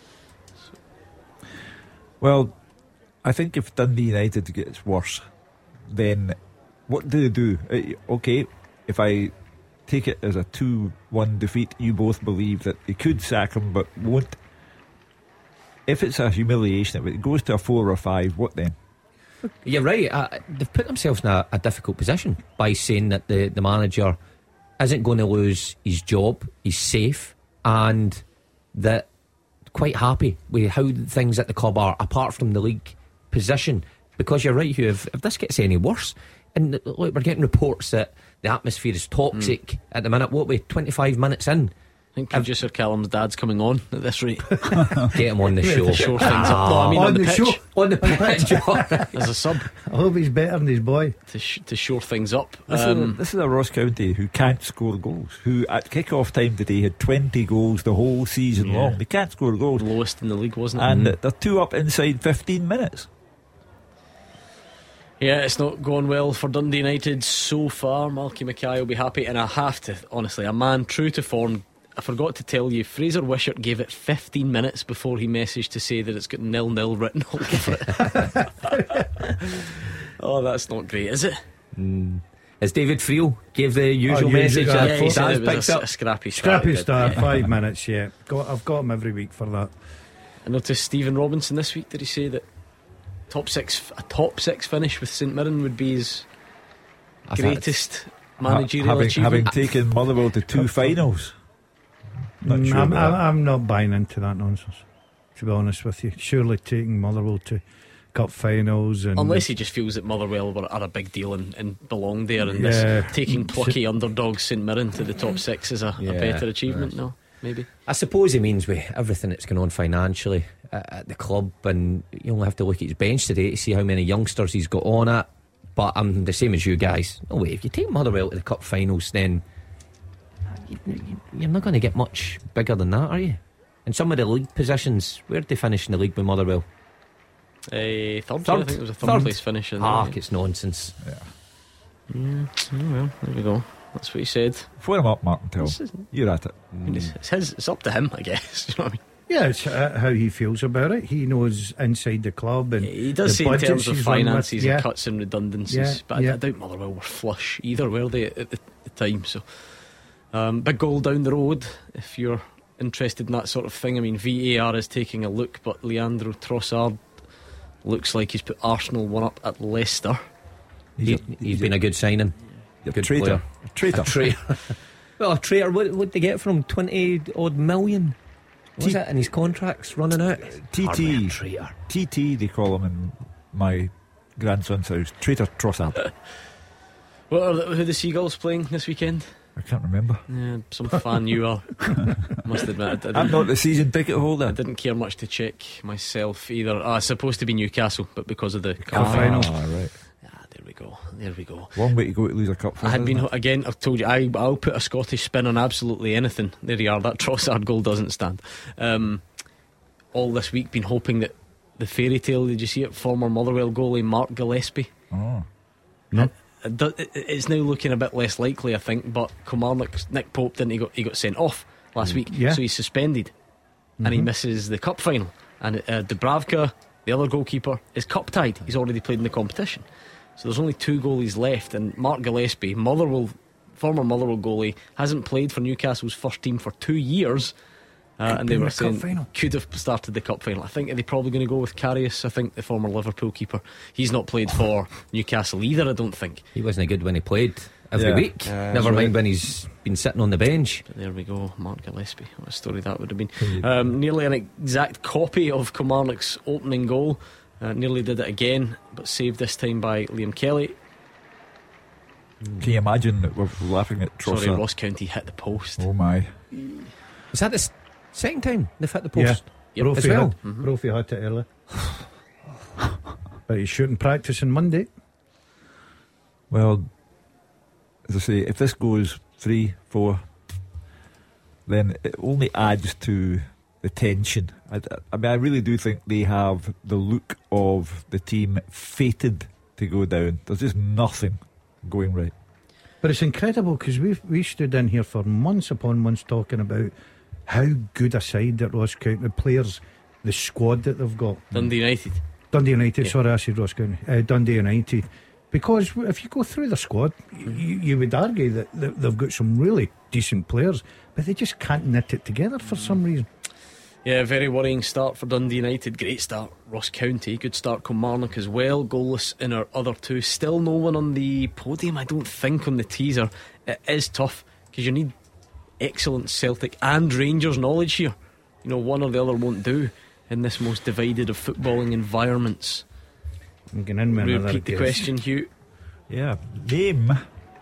Speaker 3: Well, I think if Dundee United gets worse, then what do they do? Okay, if I take it as a 2-1 defeat, you both believe that they could sack him but won't. If it's a humiliation, if it goes to a 4 or 5, what then?
Speaker 4: You're right. They've put themselves in a difficult position by saying that the manager isn't going to lose his job, he's safe, and that quite happy with how things at the club are, apart from the league position. Because you're right, Hugh, if this gets any worse, and look, we're getting reports that the atmosphere is toxic at the minute. What, we 25 minutes in?
Speaker 2: I think producer Callum's dad's coming on at this rate.
Speaker 4: Get him on the show.
Speaker 2: To shore things up. No, I mean on the pitch.
Speaker 5: Show.
Speaker 4: On the pitch.
Speaker 2: As a sub.
Speaker 5: I hope he's better than his boy.
Speaker 2: To shore things up.
Speaker 3: This is a Ross County who can't score goals, who at kick-off time today had 20 goals the whole season long. They can't score goals.
Speaker 2: Lowest in the league, wasn't it?
Speaker 3: And they're 2 up inside 15 minutes.
Speaker 2: Yeah, it's not going well for Dundee United so far. Malky Mackay will be happy, and I have to, honestly, a man true to form. I forgot to tell you, Fraser Wishart gave it 15 minutes before he messaged to say that it's got 0-0 written all over it. Oh, that's not great, is it?
Speaker 4: As David Friel gave the usual message,
Speaker 2: he said it was a scrappy start.
Speaker 5: Scrappy start, 5 minutes, yeah. I've got him every week for that.
Speaker 2: I noticed Stephen Robinson this week, did he say that a top six finish with St Mirren would be his greatest managerial achievement?
Speaker 3: Having taken Motherwell to 2 finals. Not sure
Speaker 5: I'm not buying into that nonsense, to be honest with you. Surely taking Motherwell to cup finals, and
Speaker 2: unless he just feels that Motherwell are a big deal and belong there, and this taking plucky underdogs St Mirren to the top 6 is a better achievement. No, maybe.
Speaker 4: I suppose he means with everything that's going on financially at the club, and you only have to look at his bench today to see how many youngsters he's got on it. But I'm the same as you guys. No way, if you take Motherwell to the cup finals, then you're not going to get much bigger than that, are you? And some of the league positions, where did they finish in the league with Motherwell?
Speaker 2: Third. I think it was a third place finish.
Speaker 4: It's nonsense.
Speaker 2: Oh well, there we go. That's what he said.
Speaker 3: Phone him up, Martin Till. You're at it.
Speaker 2: It's up to him, I guess. You know what I mean?
Speaker 5: Yeah, it's how he feels about it. He knows inside the club, and
Speaker 2: he does say in terms of finances and cuts and redundancies. But I doubt Motherwell were flush either, were they, at the time. So big goal down the road if you're interested in that sort of thing. I mean, VAR is taking a look, but Leandro Trossard looks like he's put Arsenal 1-up at Leicester.
Speaker 4: He's been a good signing.
Speaker 3: Good traitor.
Speaker 4: A traitor. Well, a traitor. What did they get from him? 20 odd million. Was it? And his contract's running out.
Speaker 3: TT, they call him in my grandson's house. Traitor Trossard.
Speaker 2: Who are the Seagulls playing this weekend?
Speaker 3: I can't remember.
Speaker 2: Yeah, some fan you are. Must admit,
Speaker 3: I'm not the season ticket holder.
Speaker 2: I didn't care much to check myself either. It's supposed to be Newcastle, but because of the
Speaker 3: cup final. Right.
Speaker 2: There we go.
Speaker 3: Long way to go to lose a cup final.
Speaker 2: I had been again. I've told you I'll put a Scottish spin on absolutely anything. There you are. That Trossard goal doesn't stand. All this week been hoping that the fairy tale. Did you see it? Former Motherwell goalie Mark Gillespie.
Speaker 3: Oh
Speaker 2: no. It's now looking a bit less likely, I think. But Kilmarnock's Nick Pope he got sent off last week, so he's suspended, and he misses the cup final. And Dubravka, the other goalkeeper, is cup tied. He's already played in the competition. So there's only 2 goalies left, and Mark Gillespie, former Motherwell goalie, hasn't played for Newcastle's first team for 2 years. And they were saying could have started the cup final. I think they're probably going to go with Karius. I think the former Liverpool keeper. He's not played for Newcastle either, I don't think.
Speaker 4: He wasn't good when he played every week. Never mind when he's been sitting on the bench.
Speaker 2: But there we go, Mark Gillespie. What a story that would have been. Nearly an exact copy of Kilmarnock's opening goal. Nearly did it again, but saved this time by Liam Kelly.
Speaker 3: Can you imagine that we're laughing at Trossard?
Speaker 2: Sorry, Ross County hit the post.
Speaker 3: Oh my.
Speaker 4: Was that the second time they've hit the post?
Speaker 5: Yeah,
Speaker 4: as well.
Speaker 5: Brophy hit it early. But he's shooting practice on Monday.
Speaker 3: Well, as I say, if this goes 3-4, then it only adds to the tension. I mean, I really do think they have the look of the team fated to go down. There's just nothing going right.
Speaker 5: But it's incredible because we stood in here for months upon months talking about how good a side that Ross County, the players, the squad that they've got.
Speaker 2: Dundee United,
Speaker 5: sorry, I said Ross County. Dundee United. Because if you go through the squad, you would argue that they've got some really decent players, but they just can't knit it together for some reason.
Speaker 2: Yeah, very worrying start for Dundee United. Great start, Ross County. Good start, Kilmarnock as well. Goalless in our other 2. Still no one on the podium, I don't think, on the teaser. It is tough because you need excellent Celtic and Rangers knowledge here. You know, one or the other won't do in this most divided of footballing environments.
Speaker 5: I'm getting in with
Speaker 2: repeat the question, Hugh.
Speaker 3: Yeah, name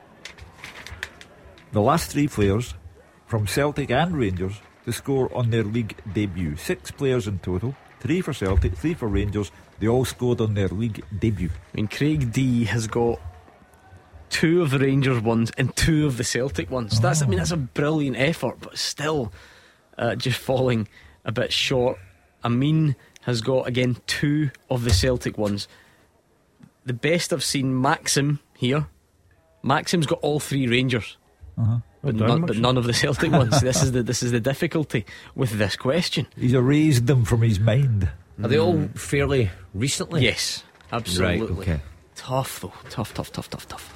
Speaker 3: the last 3 players from Celtic and Rangers to score on their league debut. 6 players in total, 3 for Celtic, 3 for Rangers. They all scored on their league debut.
Speaker 2: I mean, Craig D has got 2 of the Rangers ones and 2 of the Celtic ones. That's a brilliant effort, but still just falling a bit short. Amin has got again 2 of the Celtic ones. The best I've seen, Maxim here. Maxim's got all 3 Rangers. But none of the Celtic ones. This is the difficulty with this question.
Speaker 3: He's erased them from his mind.
Speaker 4: Are they all fairly recently?
Speaker 2: Yes, absolutely.
Speaker 4: Right, okay.
Speaker 2: Tough though. Tough.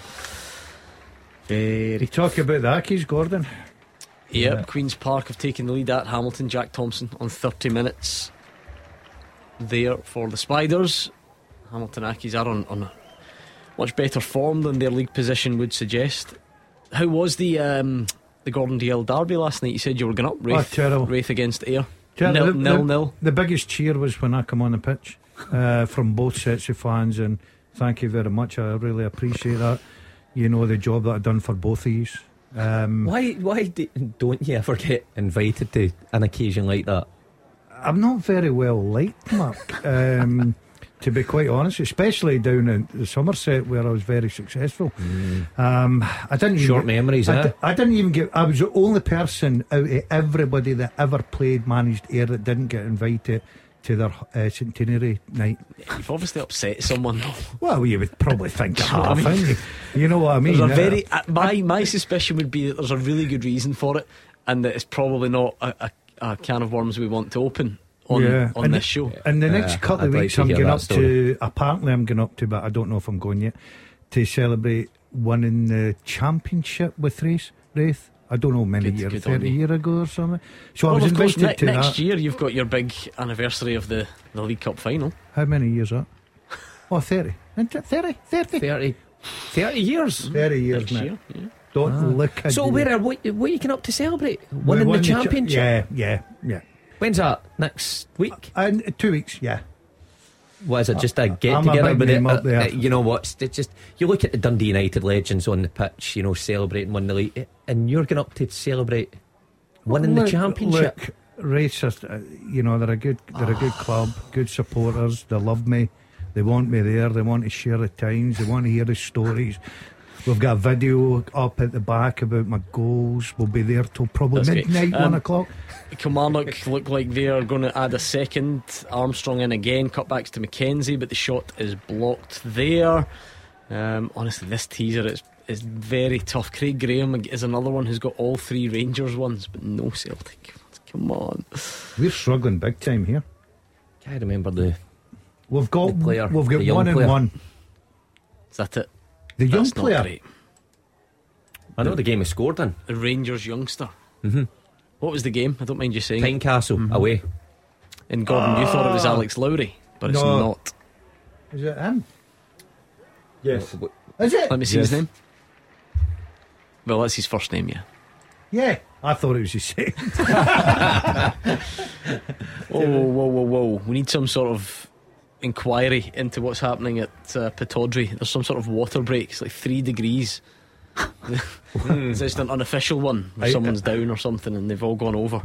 Speaker 5: You talk about the Ackies, Gordon.
Speaker 2: Yep, Queen's Park have taken the lead at Hamilton. Jack Thompson on 30 minutes there for the Spiders. Hamilton Ackies are on much better form than their league position would suggest. How was the Gordon DL derby last night? You said you were going up Wraith against Ayr. 0-0.
Speaker 5: The biggest cheer was when I come on the pitch from both sets of fans, and thank you very much. I really appreciate that. You know the job that I've done for both of you.
Speaker 4: Why don't you ever get invited to an occasion like that?
Speaker 5: I'm not very well liked, Mark. To be quite honest, especially down in the Somerset where I was very successful. I didn't
Speaker 4: short memories.
Speaker 5: I didn't even get. I was the only person out of everybody that ever managed Ayr that didn't get invited to their centenary night.
Speaker 2: You've obviously upset someone.
Speaker 5: Well, you would probably think half, you know what I mean?
Speaker 2: My suspicion would be that there's a really good reason for it, and that it's probably not a can of worms we want to open on this show.
Speaker 5: In the next couple of weeks, I'm going up to. Apparently, I'm going up to, but I don't know if I'm going yet, to celebrate winning the championship with Raith. I don't know how many years, 30 years ago or something. So I was invited to
Speaker 2: next
Speaker 5: that.
Speaker 2: year you've got your big anniversary of the League Cup final.
Speaker 5: How many years that? Oh, 30. 30
Speaker 4: years.
Speaker 5: 30 years,
Speaker 2: Next
Speaker 5: mate.
Speaker 2: year, yeah.
Speaker 5: Don't look at
Speaker 4: So
Speaker 5: you.
Speaker 4: what are you getting up to celebrate? Winning the championship?
Speaker 5: Yeah.
Speaker 4: When's that? Next week?
Speaker 5: 2 weeks, yeah.
Speaker 4: What is it? Just a get
Speaker 5: I'm a
Speaker 4: together
Speaker 5: big
Speaker 4: with
Speaker 5: name up there.
Speaker 4: you know what? It's just you look at the Dundee United legends on the pitch, you know, celebrating winning the league, and you're going up to celebrate winning the championship.
Speaker 5: Look, Racers, you know, they're a good club, good supporters. They love me. They want me there. They want to share the times. They want to hear the stories. We've got a video up at the back about my goals. We'll be there till probably
Speaker 2: That's
Speaker 5: midnight,
Speaker 2: great.
Speaker 5: 1 o'clock.
Speaker 2: Kilmarnock look like they're going to add a second. Armstrong in again, cutbacks to Mackenzie, but the shot is blocked there. Honestly, this teaser is very tough. Craig Graham is another one who's got all 3 Rangers ones, but no Celtic. Come on,
Speaker 5: we're struggling big time here.
Speaker 4: Can't remember
Speaker 5: we've got
Speaker 4: the player,
Speaker 5: we've got
Speaker 4: the young
Speaker 5: 1 and
Speaker 4: player.
Speaker 5: 1.
Speaker 2: Is that it?
Speaker 5: The young
Speaker 2: That's
Speaker 5: player.
Speaker 2: Not great.
Speaker 4: I know the game he scored in.
Speaker 2: The Rangers youngster.
Speaker 4: Mm-hmm.
Speaker 2: What was the game? I don't mind you saying.
Speaker 4: Tynecastle away.
Speaker 2: And Gordon, you thought it was Alex Lowry, but it's
Speaker 5: No.
Speaker 2: not.
Speaker 5: Is it him?
Speaker 3: Yes.
Speaker 5: Is it?
Speaker 2: Let me see his name. Well, that's his first name, yeah.
Speaker 5: Yeah, I thought it was his second.
Speaker 2: Whoa. We need some sort of inquiry into what's happening at Pittodrie. There's some sort of water break. It's like 3 degrees. It's just an unofficial one where someone's down or something and they've all gone over.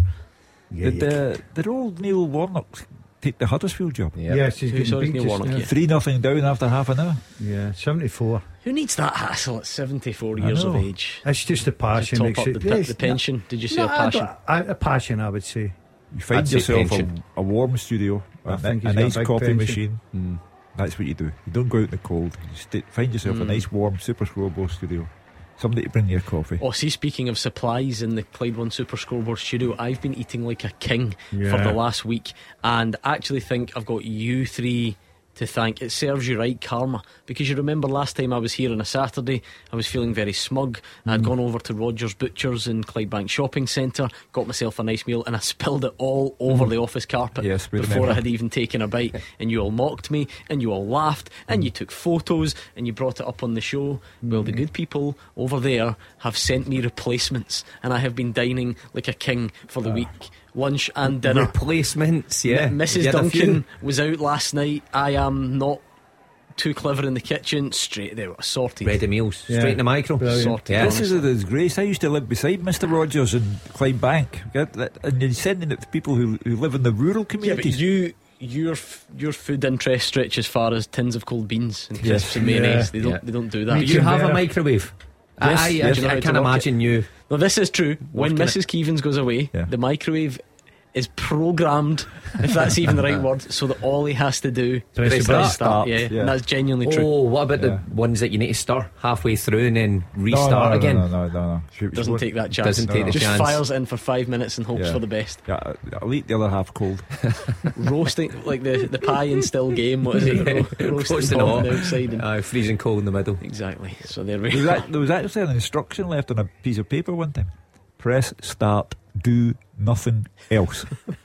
Speaker 3: Did old Neil Warnock take the Huddersfield job?
Speaker 5: Yes, he's getting beat
Speaker 2: Neil
Speaker 5: just
Speaker 2: Warnock,
Speaker 5: now.
Speaker 2: yeah.
Speaker 3: 3-0 down after half an hour.
Speaker 5: Yeah, 74.
Speaker 2: Who needs that hassle at 74
Speaker 3: I
Speaker 2: years of
Speaker 3: know.
Speaker 2: age?
Speaker 5: It's just the passion.
Speaker 2: Top
Speaker 5: makes
Speaker 2: up
Speaker 5: it-
Speaker 2: the pension. Did you say
Speaker 5: No,
Speaker 2: a passion?
Speaker 5: A passion, I would say.
Speaker 3: You find
Speaker 4: I'd say
Speaker 3: yourself
Speaker 4: pension.
Speaker 3: a warm studio,
Speaker 5: I
Speaker 3: a
Speaker 5: think he's got
Speaker 3: nice
Speaker 5: a big
Speaker 3: coffee
Speaker 5: pension.
Speaker 3: machine. That's what you do. You don't go out in the cold. You find yourself a nice warm Super Scoreboard studio. Somebody to bring your coffee.
Speaker 2: Oh, see, speaking of supplies in the Clyde One Super Scoreboard studio, I've been eating like a king for
Speaker 5: Yeah.
Speaker 2: the last week, and actually think I've got you 3 to thank. It serves you right, karma, because you remember last time I was here on a Saturday, I was feeling very smug. I'd gone over to Rogers Butchers in Clydebank Shopping Centre, got myself a nice meal, and I spilled it all over the office carpet
Speaker 3: Yes, we
Speaker 2: before
Speaker 3: remember.
Speaker 2: I had even taken a bite. And you all mocked me, and you all laughed, and you took photos, and you brought it up on the show. Well, the good people over there have sent me replacements, and I have been dining like a king for the week. Lunch and dinner.
Speaker 4: Replacements, yeah.
Speaker 2: Mrs.
Speaker 4: You had a few.
Speaker 2: Duncan was out last night. I am not too clever in the kitchen. Straight there, sorted.
Speaker 4: Ready meals,
Speaker 5: Yeah.
Speaker 4: straight in the micro.
Speaker 2: Sorted.
Speaker 4: Yeah.
Speaker 3: This is a disgrace. I used to live beside Mr. Rogers in Clydebank, and you're sending it to people who live in the rural
Speaker 2: Yeah, but
Speaker 3: communities.
Speaker 2: your food interest stretches as far as tins of cold beans and
Speaker 3: Yes.
Speaker 2: crisps and mayonnaise.
Speaker 5: Yeah.
Speaker 2: They don't do that.
Speaker 4: Do you have a
Speaker 5: better.
Speaker 4: microwave?
Speaker 3: Yes,
Speaker 4: I
Speaker 3: yes.
Speaker 2: Do you know how to
Speaker 4: can't
Speaker 2: work
Speaker 4: imagine you.
Speaker 2: No, this is true. When
Speaker 4: Working
Speaker 2: Mrs. Keevans goes away,
Speaker 3: Yeah.
Speaker 2: the microwave is programmed, if that's even the right word, so that all he has to do
Speaker 5: Press
Speaker 2: is
Speaker 5: the button.
Speaker 2: start.
Speaker 3: Start,
Speaker 2: Yeah,
Speaker 3: yeah.
Speaker 2: and that's genuinely true.
Speaker 4: Oh, what about
Speaker 3: Yeah.
Speaker 4: the ones that you need to stir halfway through and then restart again?
Speaker 3: No.
Speaker 2: Doesn't take that chance.
Speaker 4: Doesn't take the
Speaker 2: Just
Speaker 4: chance.
Speaker 2: fires it in for 5 minutes and hopes
Speaker 3: Yeah.
Speaker 2: for the best.
Speaker 3: Yeah, I'll eat the other half cold.
Speaker 2: Roasting like the pie and still game. What is it? Roasting
Speaker 4: Roasting
Speaker 2: hot
Speaker 4: hot.
Speaker 2: on the outside. And
Speaker 4: Freezing cold in the middle.
Speaker 2: exactly. So there we
Speaker 3: There
Speaker 2: go.
Speaker 3: was actually an instruction left on a piece of paper one time. Press start, do nothing else.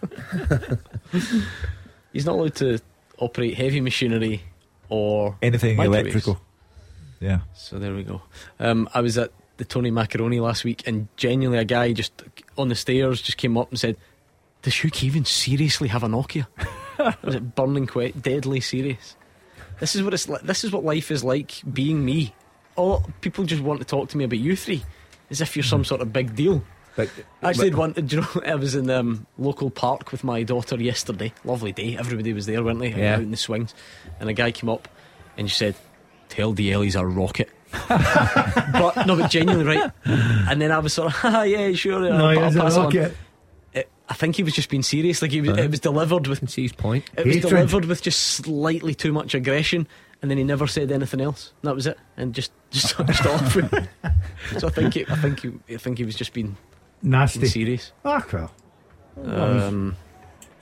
Speaker 2: He's not allowed to operate heavy machinery or
Speaker 3: Anything
Speaker 2: microwaves.
Speaker 3: electrical. Yeah.
Speaker 2: So there we go. I was at the Tony Macaroni last week, and genuinely a guy just on the stairs just came up and said, "Does Hugh Keevins seriously have a Nokia?" Was it burning deadly serious? This is what it's like. This is what life is like being me. All people just want to talk to me about you 3 as if you're some sort of big deal.
Speaker 4: But
Speaker 2: Actually, do you know, I was in local park with my daughter yesterday. Lovely day, everybody was there, weren't they?
Speaker 4: Yeah.
Speaker 2: Out in the swings, and a guy came up and she said, "Tell DL he's a rocket." but genuinely, right? And then I was sort of, yeah, sure.
Speaker 5: No,
Speaker 2: I'll
Speaker 5: he's a
Speaker 2: pass it on.
Speaker 5: rocket.
Speaker 2: I think he was just being serious. Like it was delivered with.
Speaker 4: see his point.
Speaker 2: It was
Speaker 5: Hatred.
Speaker 2: delivered with just slightly too much aggression, and then he never said anything else. And that was it, and just off. So I think he was just being
Speaker 5: Nasty.
Speaker 2: serious.
Speaker 5: Ah, well.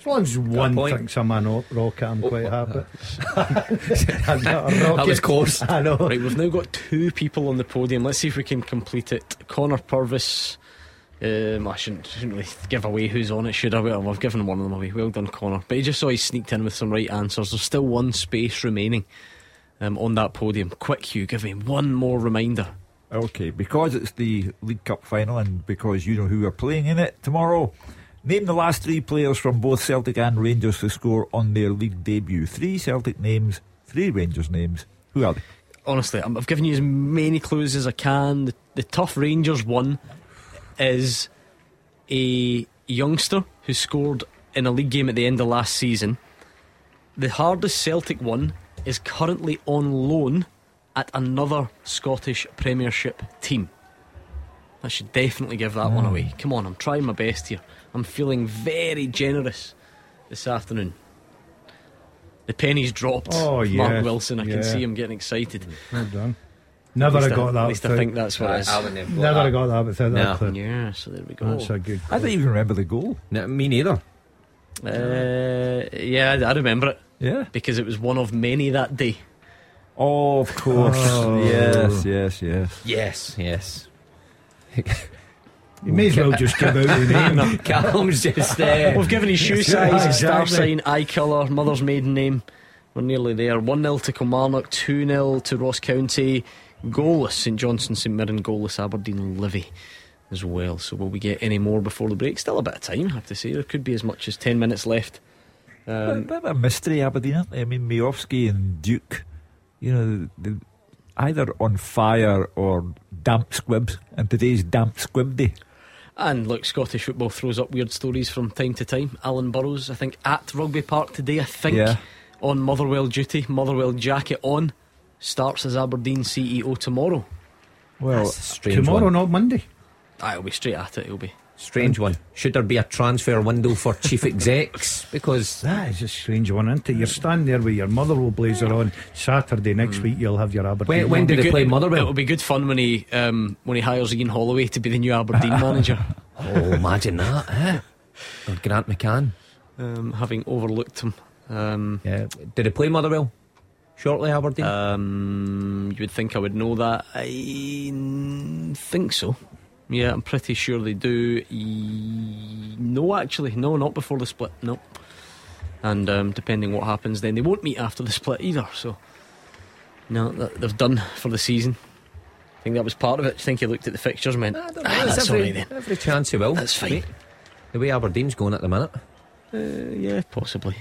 Speaker 5: As long as one
Speaker 4: point.
Speaker 5: thinks I'm a rocket, I'm quite happy.
Speaker 4: I'm not a rocket. That was close.
Speaker 5: I know.
Speaker 2: Right, we've now got 2 people on the podium. Let's see if we can complete it. Connor Purvis. I shouldn't really give away who's on it, should I? Well, I've given one of them away. Well done, Connor. But he just saw he sneaked in with some right answers. There's still one space remaining on that podium. Quick, Hugh, give me one more reminder.
Speaker 3: Okay, because it's the League Cup final and because you know who are playing in it tomorrow, name the last 3 players from both Celtic and Rangers to score on their league debut. 3 Celtic names, 3 Rangers names. Who are they?
Speaker 2: Honestly, I've given you as many clues as I can. The tough Rangers one is a youngster who scored in a league game at the end of last season. The hardest Celtic one is currently on loan at another Scottish Premiership team. I should definitely give that one away. Come on, I'm trying my best here. I'm feeling very generous this afternoon. The penny's dropped.
Speaker 5: Oh, yeah.
Speaker 2: Mark Wilson, I can see him getting excited.
Speaker 5: Well done. Never have got that.
Speaker 2: At least I think that's what it is.
Speaker 5: Never have got that without that clue.
Speaker 2: Yeah, so there we go.
Speaker 5: That's a good
Speaker 3: I don't even remember the goal.
Speaker 4: No, me neither.
Speaker 2: Yeah, I remember it.
Speaker 3: Yeah,
Speaker 2: because it was one of many that day.
Speaker 3: Oh, of course. Yes.
Speaker 4: Yes.
Speaker 5: You may as well just give out the name.
Speaker 4: Callum's just
Speaker 2: We've given his shoe size,
Speaker 5: Exactly.
Speaker 2: star sign, eye colour, mother's maiden name. We're nearly there. 1-0 to Kilmarnock, 2-0 to Ross County, goalless St Johnstone, St Mirren, goalless Aberdeen, Livy as well. So will we get any more before the break? Still a bit of time, I have to say. There could be as much as 10 minutes left.
Speaker 3: A bit of a mystery, Aberdeen, aren't they? I mean, Miovski and Duke, you know, they're either on fire or damp squibs, and today's damp squib day.
Speaker 2: And look, Scottish football throws up weird stories from time to time. Alan Burrows, I think, at Rugby Park today, on Motherwell duty, Motherwell jacket on, starts as Aberdeen CEO tomorrow.
Speaker 3: Well,
Speaker 5: tomorrow, not Monday.
Speaker 2: It'll be straight at it. It'll be
Speaker 4: strange one. Should there be a transfer window for chief execs? Because
Speaker 5: that is a strange one, isn't it? You're standing there with your Motherwell blazer on. Saturday next week you'll have your Aberdeen.
Speaker 4: When do they play Motherwell?
Speaker 2: It'll be good fun when he hires Ian Holloway to be the new Aberdeen manager.
Speaker 4: Oh, imagine that, eh? Or Grant McCann,
Speaker 2: having overlooked him.
Speaker 4: Did they play Motherwell shortly, Aberdeen?
Speaker 2: You would think I would know that. I think so. Yeah, I'm pretty sure they do. No, actually, no, not before the split. No. And depending what happens, then they won't meet after the split either. So, no, they've done for the season. I think that was part of it. I think he looked at the fixtures and went, that's all right then.
Speaker 4: Every chance he will.
Speaker 2: That's fine.
Speaker 4: The way Aberdeen's going at the minute.
Speaker 2: Yeah, possibly.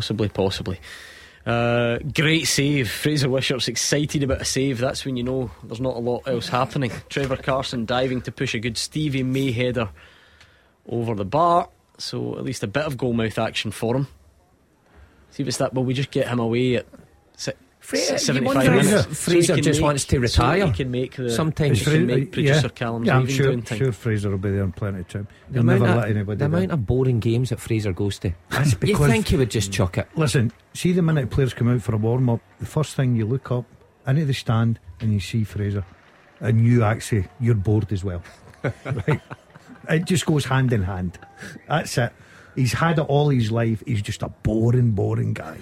Speaker 2: Great save. Fraser Wishart's excited about a save. That's when you know there's not a lot else happening. Trevor Carson diving to push a good Stevie May header over the bar. So at least a bit of goalmouth action for him. See if it's that. Will we just get him away at 75 minutes?
Speaker 4: Fraser just wants to retire.
Speaker 2: So he can make the
Speaker 4: sometimes
Speaker 2: he can make producer Callum's leaving time.
Speaker 5: I'm sure Fraser will be there in plenty of time.
Speaker 4: The
Speaker 5: He'll never let anybody
Speaker 4: the
Speaker 5: down.
Speaker 4: amount of boring games that Fraser goes to. You think he would just chuck it?
Speaker 5: Listen, see the minute players come out for a warm up, the first thing you look up into the stand and you see Fraser, and you're bored as well. Right? It just goes hand in hand. That's it. He's had it all his life. He's just a boring guy.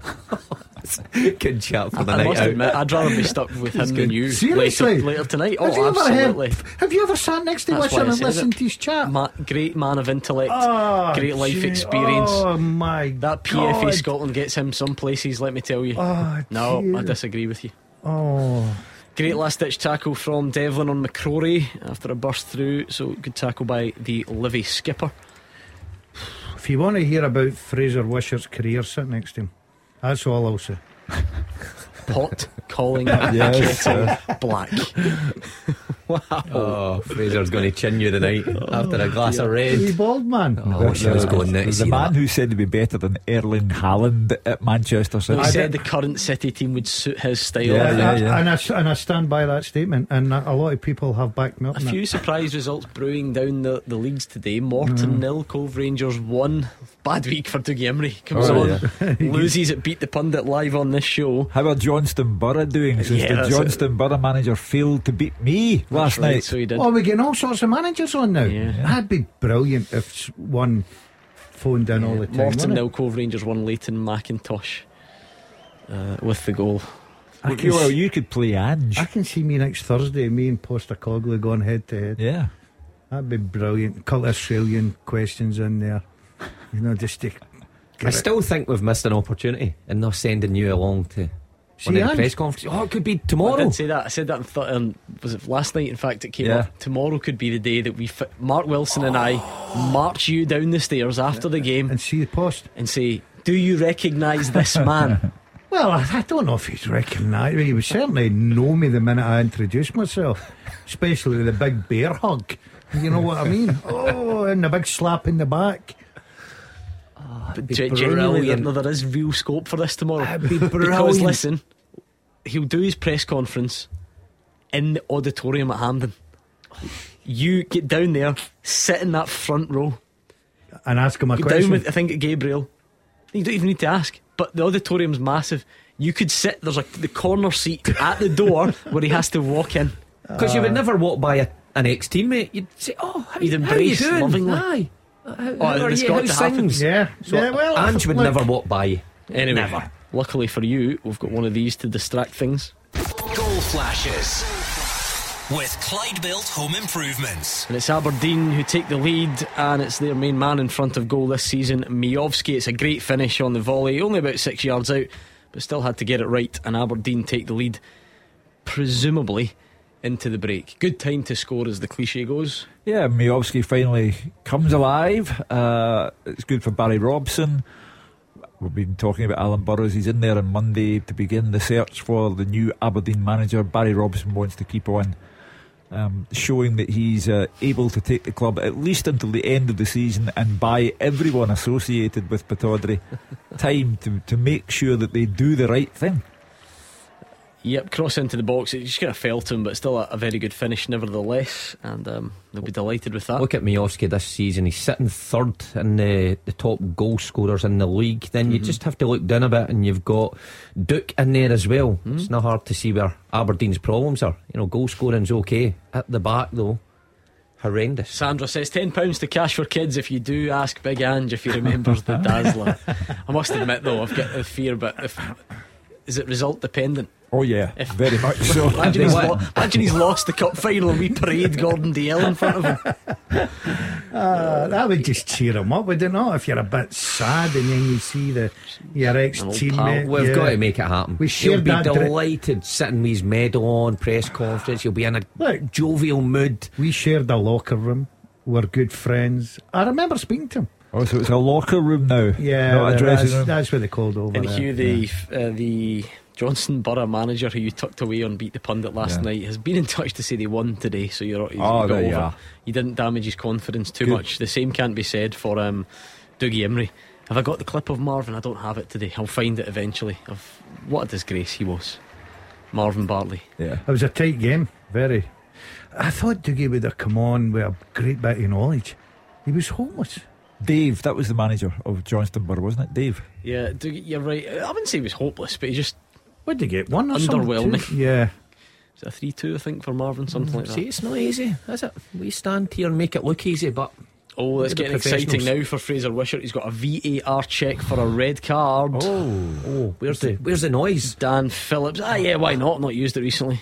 Speaker 4: Good chat for the
Speaker 2: I
Speaker 4: night
Speaker 2: must
Speaker 4: out.
Speaker 2: admit, I'd rather be stuck with him than you.
Speaker 5: Seriously?
Speaker 2: later tonight.
Speaker 5: Have you
Speaker 2: Absolutely.
Speaker 5: Have you ever sat next to Wisher and listened to his chat?
Speaker 2: Great man of intellect, great life experience.
Speaker 5: Oh my
Speaker 2: That PFA
Speaker 5: God.
Speaker 2: Scotland gets him some places, let me tell you. No,
Speaker 5: dear.
Speaker 2: I disagree with you.
Speaker 5: Oh,
Speaker 2: great last ditch tackle from Devlin on McCrory after a burst through. So good tackle by the Livy skipper.
Speaker 5: if you want to hear about Fraser Wishart's career, sit next to him. That's all I'll say.
Speaker 2: Pot calling
Speaker 3: Yes,
Speaker 2: kettle black. Wow.
Speaker 4: Oh, Fraser's going to chin you tonight after a glass of red.
Speaker 5: He bald man.
Speaker 4: Oh, I wish I was going there to
Speaker 3: the
Speaker 4: see
Speaker 3: man
Speaker 4: that.
Speaker 3: who said to be better than Erling Haaland at Manchester City.
Speaker 2: He said the current City team would suit his style.
Speaker 3: Yeah.
Speaker 5: And I stand by that statement, and a lot of people have backed me up.
Speaker 2: A few surprise results brewing down the leagues today. Morton 0, Cove Rangers 1. Bad week for Dougie Emery. Comes on, loses at Beat the Pundit live on this show.
Speaker 3: How are Johnston Borough doing since the Johnston Borough manager failed to beat me last night?
Speaker 2: So he did.
Speaker 5: Oh, we're getting all sorts of managers on now.
Speaker 2: Yeah.
Speaker 5: That'd be brilliant if one phoned in all the time.
Speaker 2: Morton nil, Cove Rangers 1, Leighton McIntosh with the goal.
Speaker 3: You could play Ange.
Speaker 5: I can see me next Thursday, me and Postecoglou going head to head.
Speaker 3: Yeah,
Speaker 5: that'd be brilliant. A couple of Australian questions in there, just to.
Speaker 4: I still think we've missed an opportunity in not sending you along to one of the press conferences. Oh, it could be tomorrow.
Speaker 2: I did say that. I said that was it last night? In fact, it came up. Tomorrow could be the day that Mark Wilson and I march you down the stairs after the game
Speaker 5: and see the Post
Speaker 2: and say, "Do you recognise this man?"
Speaker 5: Well, I don't know if he's recognised me. He would certainly know me the minute I introduced myself, especially with the big bear hug. You know what I mean? Oh, and the big slap in the back.
Speaker 2: Genuinely, there is real scope for this tomorrow.
Speaker 4: That'd be brilliant.
Speaker 2: Because listen, he'll do his press conference in the auditorium at Hampden. You get down there, sit in that front row,
Speaker 5: and ask him a
Speaker 2: get
Speaker 5: question.
Speaker 2: Down with, I think, Gabriel. You don't even need to ask. But the auditorium's massive. You could sit. There's the corner seat at the door where he has to walk in.
Speaker 4: Because you would never walk by an ex-teammate. You'd say, "Oh,
Speaker 2: you'd embrace
Speaker 4: how you doing?
Speaker 2: lovingly."
Speaker 4: Aye.
Speaker 2: How are you? How's things?
Speaker 5: Yeah.
Speaker 4: So
Speaker 5: well,
Speaker 4: Ange would never walk by you.
Speaker 2: Anyway,
Speaker 4: never.
Speaker 2: Luckily for you, we've got one of these to distract things.
Speaker 1: Goal flashes with Clyde Built Home Improvements.
Speaker 2: And it's Aberdeen who take the lead, and it's their main man in front of goal this season, Miovski. It's a great finish on the volley, only about 6 yards out, but still had to get it right, and Aberdeen take the lead, presumably into the break. Good time to score, as the cliche goes.
Speaker 3: Yeah, Miovski finally comes alive. It's good for Barry Robson. We've been talking about Alan Burrows. He's in there on Monday to begin the search for the new Aberdeen manager. Barry Robson wants to keep on showing that he's able to take the club at least until the end of the season and buy everyone associated with Pittodrie time to make sure that they do the right thing.
Speaker 2: Yep, cross into the box. It just kind of fell to him, but still a very good finish nevertheless, and they'll be delighted with that.
Speaker 4: Look at Miovski this season. He's sitting third in the top goal scorers in the league. Then you just have to look down a bit, and you've got Duke in there as well. It's not hard to see where Aberdeen's problems are. Goal scoring's okay. At the back though, horrendous.
Speaker 2: Sandra says £10 to cash for kids if you do ask Big Ange if he remembers the Dazzler. I must admit though, I've got a fear, but is it result dependent?
Speaker 3: Oh yeah, very much so.
Speaker 2: Imagine he's lost the cup final and we parade Gordon Dalziel in front of him.
Speaker 5: That would just cheer him up, would it not? If you're a bit sad and then you see your ex-teammate.
Speaker 4: We've got to make it happen.
Speaker 5: He'll
Speaker 4: be delighted sitting with his medal on, press conference. He'll be in a jovial mood.
Speaker 5: We shared a locker room. We're good friends. I remember speaking to him.
Speaker 3: Oh, so it's a locker room now.
Speaker 5: Yeah,
Speaker 3: not a dressing room.
Speaker 5: That's what they called over
Speaker 2: and
Speaker 5: there.
Speaker 2: Hugh, the Johnson Borough manager who you tucked away on Beat the Pundit last night has been in touch to say they won today, so he's got
Speaker 3: there you
Speaker 2: over.
Speaker 3: are.
Speaker 2: You didn't damage his confidence too
Speaker 3: Good.
Speaker 2: much. The same can't be said for Dougie Imrie. Have I got the clip of Marvin? I don't have it today. I'll find it eventually. Of what a disgrace he was, Marvin Bartley.
Speaker 3: Yeah,
Speaker 5: it was a tight game. Very. I thought Dougie would have come on with a great bit of knowledge. He was homeless.
Speaker 3: Dave, that was the manager of Johnston Borough, wasn't it? Dave.
Speaker 2: Yeah, Dougie, you're right. I wouldn't say he was hopeless, but he just.
Speaker 5: What did he get? One or
Speaker 2: underwhelming.
Speaker 5: Something? Yeah.
Speaker 2: Is it a 3-2 I think for Marvin, something like that?
Speaker 4: See, it's not easy, is it? We stand here and make it look easy, but
Speaker 2: it's getting exciting now for Fraser Wishart. He's got a VAR check for a red card.
Speaker 4: Oh, where's the noise?
Speaker 2: Dan Phillips. Yeah, why not? Not used it recently.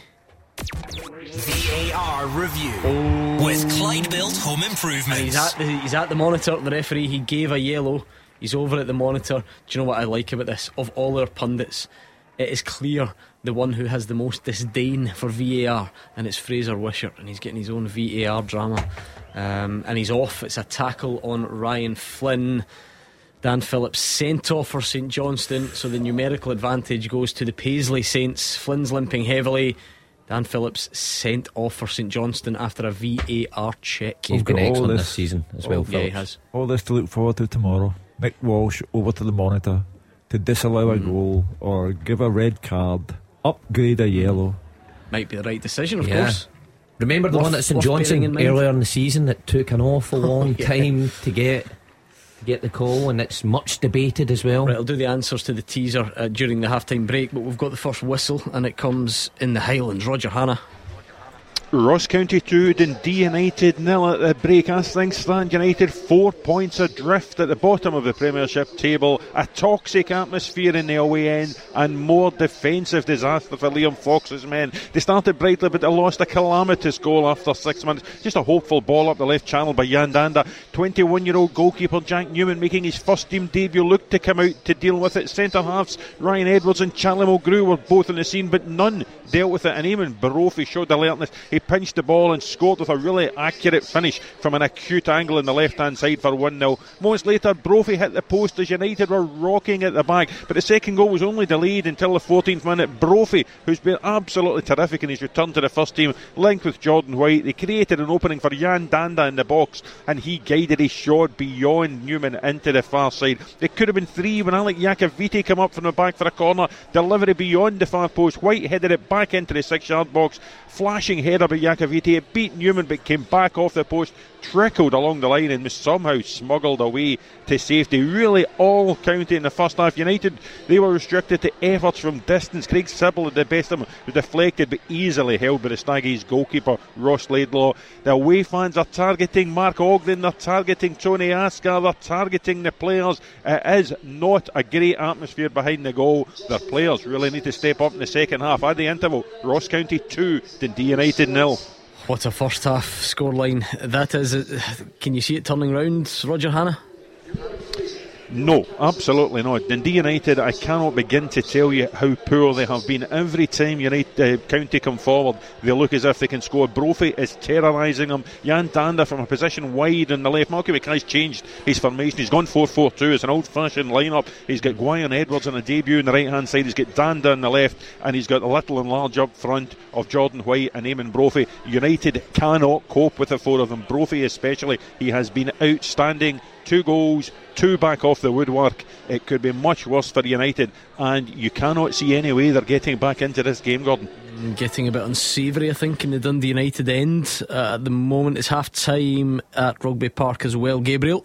Speaker 1: VAR review with Clyde Built Home Improvements.
Speaker 2: And he's at the monitor. The referee, he gave a yellow. He's over at the monitor. Do you know what I like about this? Of all our pundits, it is clear the one who has the most disdain for VAR, and it's Fraser Wishart, and he's getting his own VAR drama. And he's off. It's a tackle on Ryan Flynn. Dan Phillips sent off for St Johnstone, so the numerical advantage goes to the Paisley Saints. Flynn's limping heavily. Dan Phillips sent off for St Johnstone after a VAR check.
Speaker 4: He's been excellent this season as well.
Speaker 2: Yeah, he has.
Speaker 3: All this to look forward to tomorrow. Mick Walsh over to the monitor to disallow a goal or give a red card, upgrade a yellow.
Speaker 2: Might be the right decision, of course.
Speaker 4: Remember the one at St Johnstone earlier in the season that took an awful long time to get the call, and it's much debated as well.
Speaker 2: Right, I'll do the answers to the teaser during the half-time break, but we've got the first whistle, and it comes in the Highlands. Roger Hannah.
Speaker 7: Ross County 2, Dundee United 0 at the break. As things stand, United 4 points adrift at the bottom of the Premiership table. A toxic atmosphere in the away end and more defensive disaster for Liam Fox's men. They started brightly, but they lost a calamitous goal after 6 minutes. Just a hopeful ball up the left channel by Jan Danda. 21-year-old goalkeeper Jack Newman making his first team debut looked to come out to deal with it. Centre halves Ryan Edwards and Charlie Mulgrew were both on the scene, but none dealt with it, and Eamon Brophy showed alertness. He pinched the ball and scored with a really accurate finish from an acute angle on the left hand side for 1-0. Moments later, Brophy hit the post as United were rocking at the back, but the second goal was only delayed until the 14th minute. Brophy, who's been absolutely terrific in his return to the first team, linked with Jordan White. They created an opening for Jan Danda in the box, and he guided his shot beyond Newman into the far side. It could have been 3 when Alec Iacoviti came up from the back for a corner. Delivery beyond the far post. White headed it back into the 6-yard box. Flashing header by Iacoviti. It beat Newman but came back off the post, trickled along the line and was somehow smuggled away to safety. Really all county in the first half. United, they were restricted to efforts from distance. Craig Sibbald at the best of them was deflected but easily held by the Staggies goalkeeper Ross Laidlaw. The away fans are targeting Mark Ogden, they're targeting Tony Ascar, they're targeting the players. It is not a great atmosphere behind the goal. Their players really need to step up in the second half. At the interval, Ross County 2, Dundee United 0.
Speaker 2: What a first half scoreline that is. Can you see it turning round, Roger Hannah?
Speaker 7: No, absolutely not. Dundee United, I cannot begin to tell you how poor they have been. Every time County come forward, they look as if they can score. Brophy is terrorising them. Jan Danda from a position wide on the left. Malky Mackay's changed his formation. He's gone 4-4-2. It's an old-fashioned line-up. He's got Guyan Edwards on a debut on the right-hand side. He's got Danda on the left, and he's got the little and large up front of Jordan White and Eamon Brophy. United cannot cope with the four of them. Brophy especially. He has been outstanding. 2 goals, 2 back off the woodwork. It could be much worse for United, and you cannot see any way they're getting back into this game, Gordon.
Speaker 2: Getting a bit unsavoury, I think, in the Dundee United end. At the moment, it's half time at Rugby Park as well. Gabriel?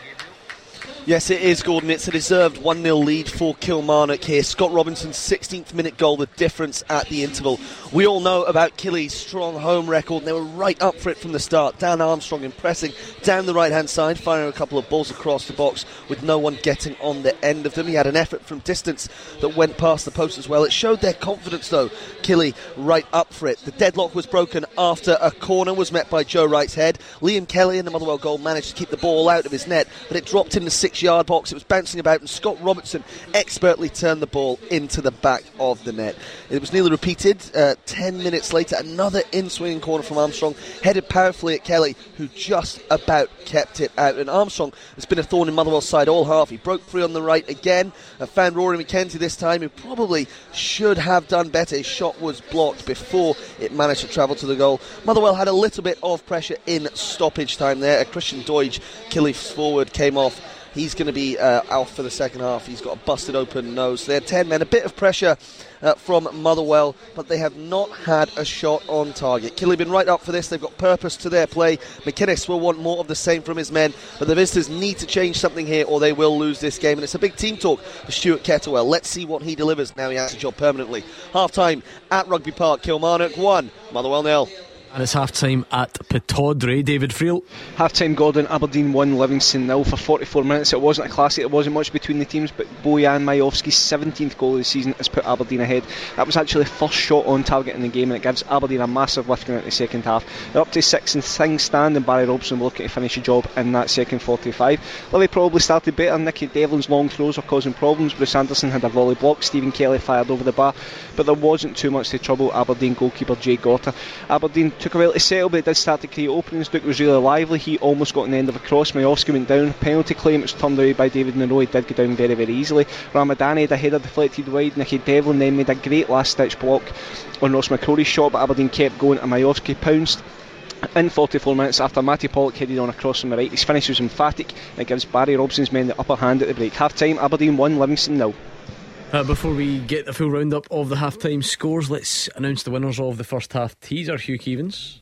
Speaker 6: Yes, it is, Gordon. It's a deserved 1-0 lead for Kilmarnock here. Scott Robinson's 16th minute goal, the difference at the interval. We all know about Killy's strong home record, and they were right up for it from the start. Dan Armstrong impressing down the right-hand side, firing a couple of balls across the box with no one getting on the end of them. He had an effort from distance that went past the post as well. It showed their confidence, though. Killy right up for it. The deadlock was broken after a corner was met by Joe Wright's head. Liam Kelly in the Motherwell goal managed to keep the ball out of his net, but it dropped in the 6-yard box. It was bouncing about, and Scott Robertson expertly turned the ball into the back of the net. It was nearly repeated 10 minutes later. Another in-swinging corner from Armstrong, headed powerfully at Kelly, who just about kept it out. And Armstrong has been a thorn in Motherwell's side all half. He broke free on the right again, found Rory McKenzie this time, who probably should have done better. His shot was blocked before it managed to travel to the goal. Motherwell had a little bit of pressure in stoppage time there. Christian Doidge, Killy's forward, came off. He's going to be out for the second half. He's got a busted open nose. They had 10 men, a bit of pressure from Motherwell, but they have not had a shot on target. Killy been right up for this. They've got purpose to their play. McInnes will want more of the same from his men, but the visitors need to change something here or they will lose this game, and it's a big team talk for Stuart Kettlewell. Let's see what he delivers now he has a job permanently. Half time at Rugby Park. Kilmarnock 1, Motherwell 0.
Speaker 2: And it's half time at Pittodrie. David Friel.
Speaker 9: Half time, Gordon. Aberdeen 1, Livingston 0 for 44 minutes. It wasn't a classic, there wasn't much between the teams, but Bojan Majowski's 17th goal of the season has put Aberdeen ahead. That was actually the first shot on target in the game, and it gives Aberdeen a massive lift going into the second half. They're up to 6 and things stand, and Barry Robson will looking to finish the job in that second 45. Livy probably started better. Nicky Devlin's long throws are causing problems. Bruce Anderson had a volley block. Stephen Kelly fired over the bar, but there wasn't too much to trouble Aberdeen goalkeeper Jay Gorter. Aberdeen took a while to settle, but it did start to create openings. Duke was really lively. He almost got an end of a cross. Majowski went down. Penalty claim, it was turned away by David Monroe. He did go down very, very easily. Ramadani had a header deflected wide. Nicky Devlin then made a great last ditch block on Ross McCrory's shot, but Aberdeen kept going and Majowski pounced in 44 minutes after Matty Pollock headed on across from the right. His finish was emphatic, and it gives Barry Robson's men the upper hand at the break. Half time, Aberdeen 1, Livingston 0.
Speaker 2: Before we get the full roundup of the half-time scores, let's announce the winners of the first half teaser. Hugh Keevans.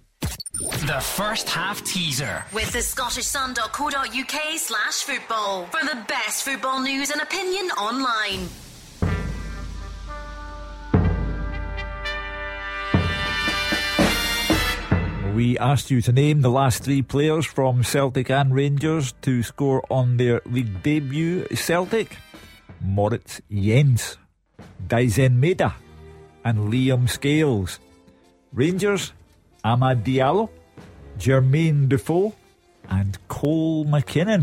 Speaker 1: The first half teaser
Speaker 16: with the scottishsun.co.uk/football for the best football news and opinion online.
Speaker 3: We asked you to name the last 3 players from Celtic and Rangers to score on their league debut. Celtic, Moritz Jens, Daizen Maeda and Liam Scales. Rangers, Amad Diallo, Jermaine Defoe and Cole McKinnon.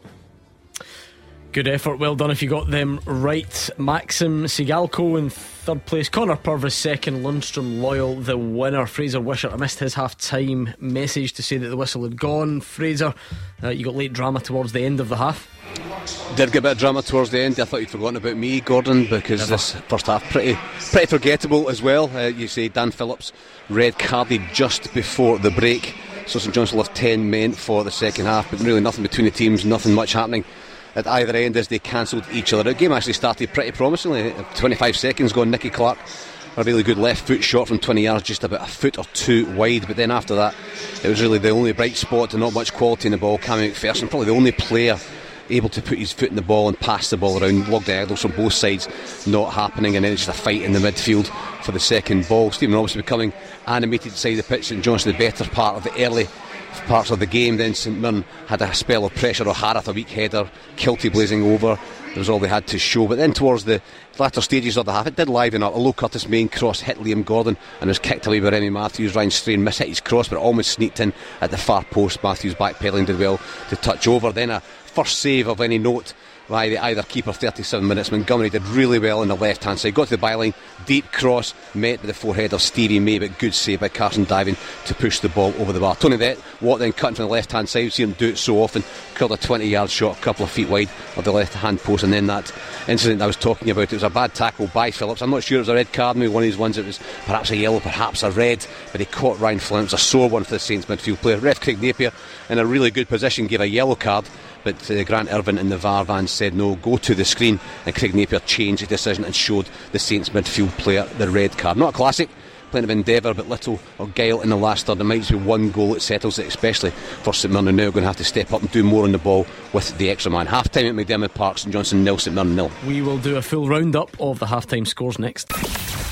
Speaker 2: Good effort, well done if you got them right. Maxim Sigalko in 3rd place, Connor Purvis 2nd, Lundstrom Loyal the winner. Fraser Wishart, I missed his half-time message to say that the whistle had gone. Fraser, you got late drama towards the end of the half.
Speaker 8: Did get a bit of drama towards the end. I thought you'd forgotten about me, Gordon, because this first half pretty forgettable as well. You say Dan Phillips red carded just before the break, so St Johnstone left 10 men for the second half, but really nothing between the teams, nothing much happening at either end as they cancelled each other. The game actually started pretty promisingly. 25 seconds gone, Nicky Clark, a really good left foot shot from 20 yards, just about a foot or 2 wide, but then after that it was really the only bright spot and not much quality in the ball. Cammy McPherson, probably the only player able to put his foot in the ball and pass the ball around. Log diagonals from both sides not happening, and then it's just a fight in the midfield for the second ball. Stephen Robinson becoming animated side of the pitch. St Johnstone the better part of the early parts of the game. Then St Mirren had a spell of pressure. O'Harath a weak header, Kilty blazing over. That was all they had to show. But then towards the latter stages of the half, it did liven up. A low Curtis Main cross hit Liam Gordon and was kicked away by Remy Matthews. Ryan Strain mishit his cross, but it almost sneaked in at the far post. Matthews backpedaling did well to touch over. Then a first save of any note by the either keeper, 37 minutes. Montgomery did really well on the left hand side, got to the byline, deep cross met with the forehead of Stevie May, but good save by Carson Diving to push the ball over the bar. Tony Watt then cutting from the left hand side, we've seen him do it so often, curled a 20-yard shot a couple of feet wide of the left hand post. And then that incident I was talking about, it was a bad tackle by Phillips. I'm not sure it was a red card, maybe one of these ones it was perhaps a yellow, perhaps a red, but he caught Ryan Flynn. It was a sore one for the Saints midfield player. Ref Craig Napier in a really good position gave a yellow card, but Grant Irvin in the VAR van said no, go to the screen, and Craig Napier changed his decision and showed the Saints midfield player the red card. Not a classic, plenty of endeavour, but little or guile in the last third. There might be one goal that settles it, especially for St Mirren, now going to have to step up and do more on the ball with the extra man. Half time at McDermott Park, St Johnstone 0, St Mirren 0.
Speaker 2: We will do a full roundup of the half time scores next.
Speaker 1: The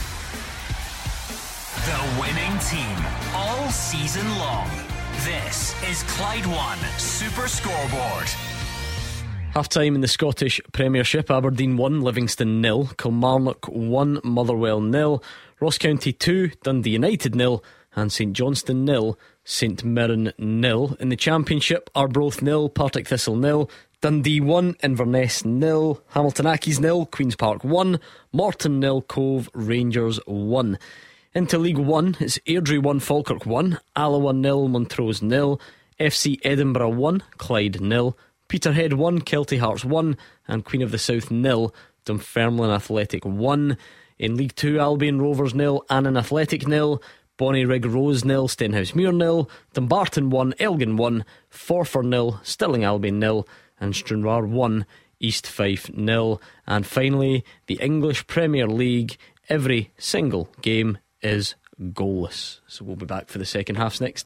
Speaker 1: winning team all season long. This is Clyde One Super Scoreboard.
Speaker 2: Half time in the Scottish Premiership: Aberdeen 1, Livingston 0, Kilmarnock 1, Motherwell 0, Ross County 2, Dundee United 0, and St Johnstone 0, St Mirren 0. In the Championship, Arbroath 0, Partick Thistle 0, Dundee 1, Inverness 0, Hamilton Accies 0, Queen's Park 1, Morton 0, Cove Rangers 1. Into League 1, it's Airdrie 1, Falkirk 1, Alloa 0, Montrose 0, FC Edinburgh 1, Clyde 0, Peterhead 1, Kelty Hearts 1, and Queen of the South 0, Dunfermline Athletic 1. In League 2, Albion Rovers 0, Annan Athletic 0, Bonnyrigg Rose 0, Stenhousemuir 0, Dumbarton 1, Elgin 1, Forfar 0, Stirling Albion 0, and Stranraer 1, East Fife 0. And finally, the English Premier League, every single game is goalless. So we'll be back for the second halves next.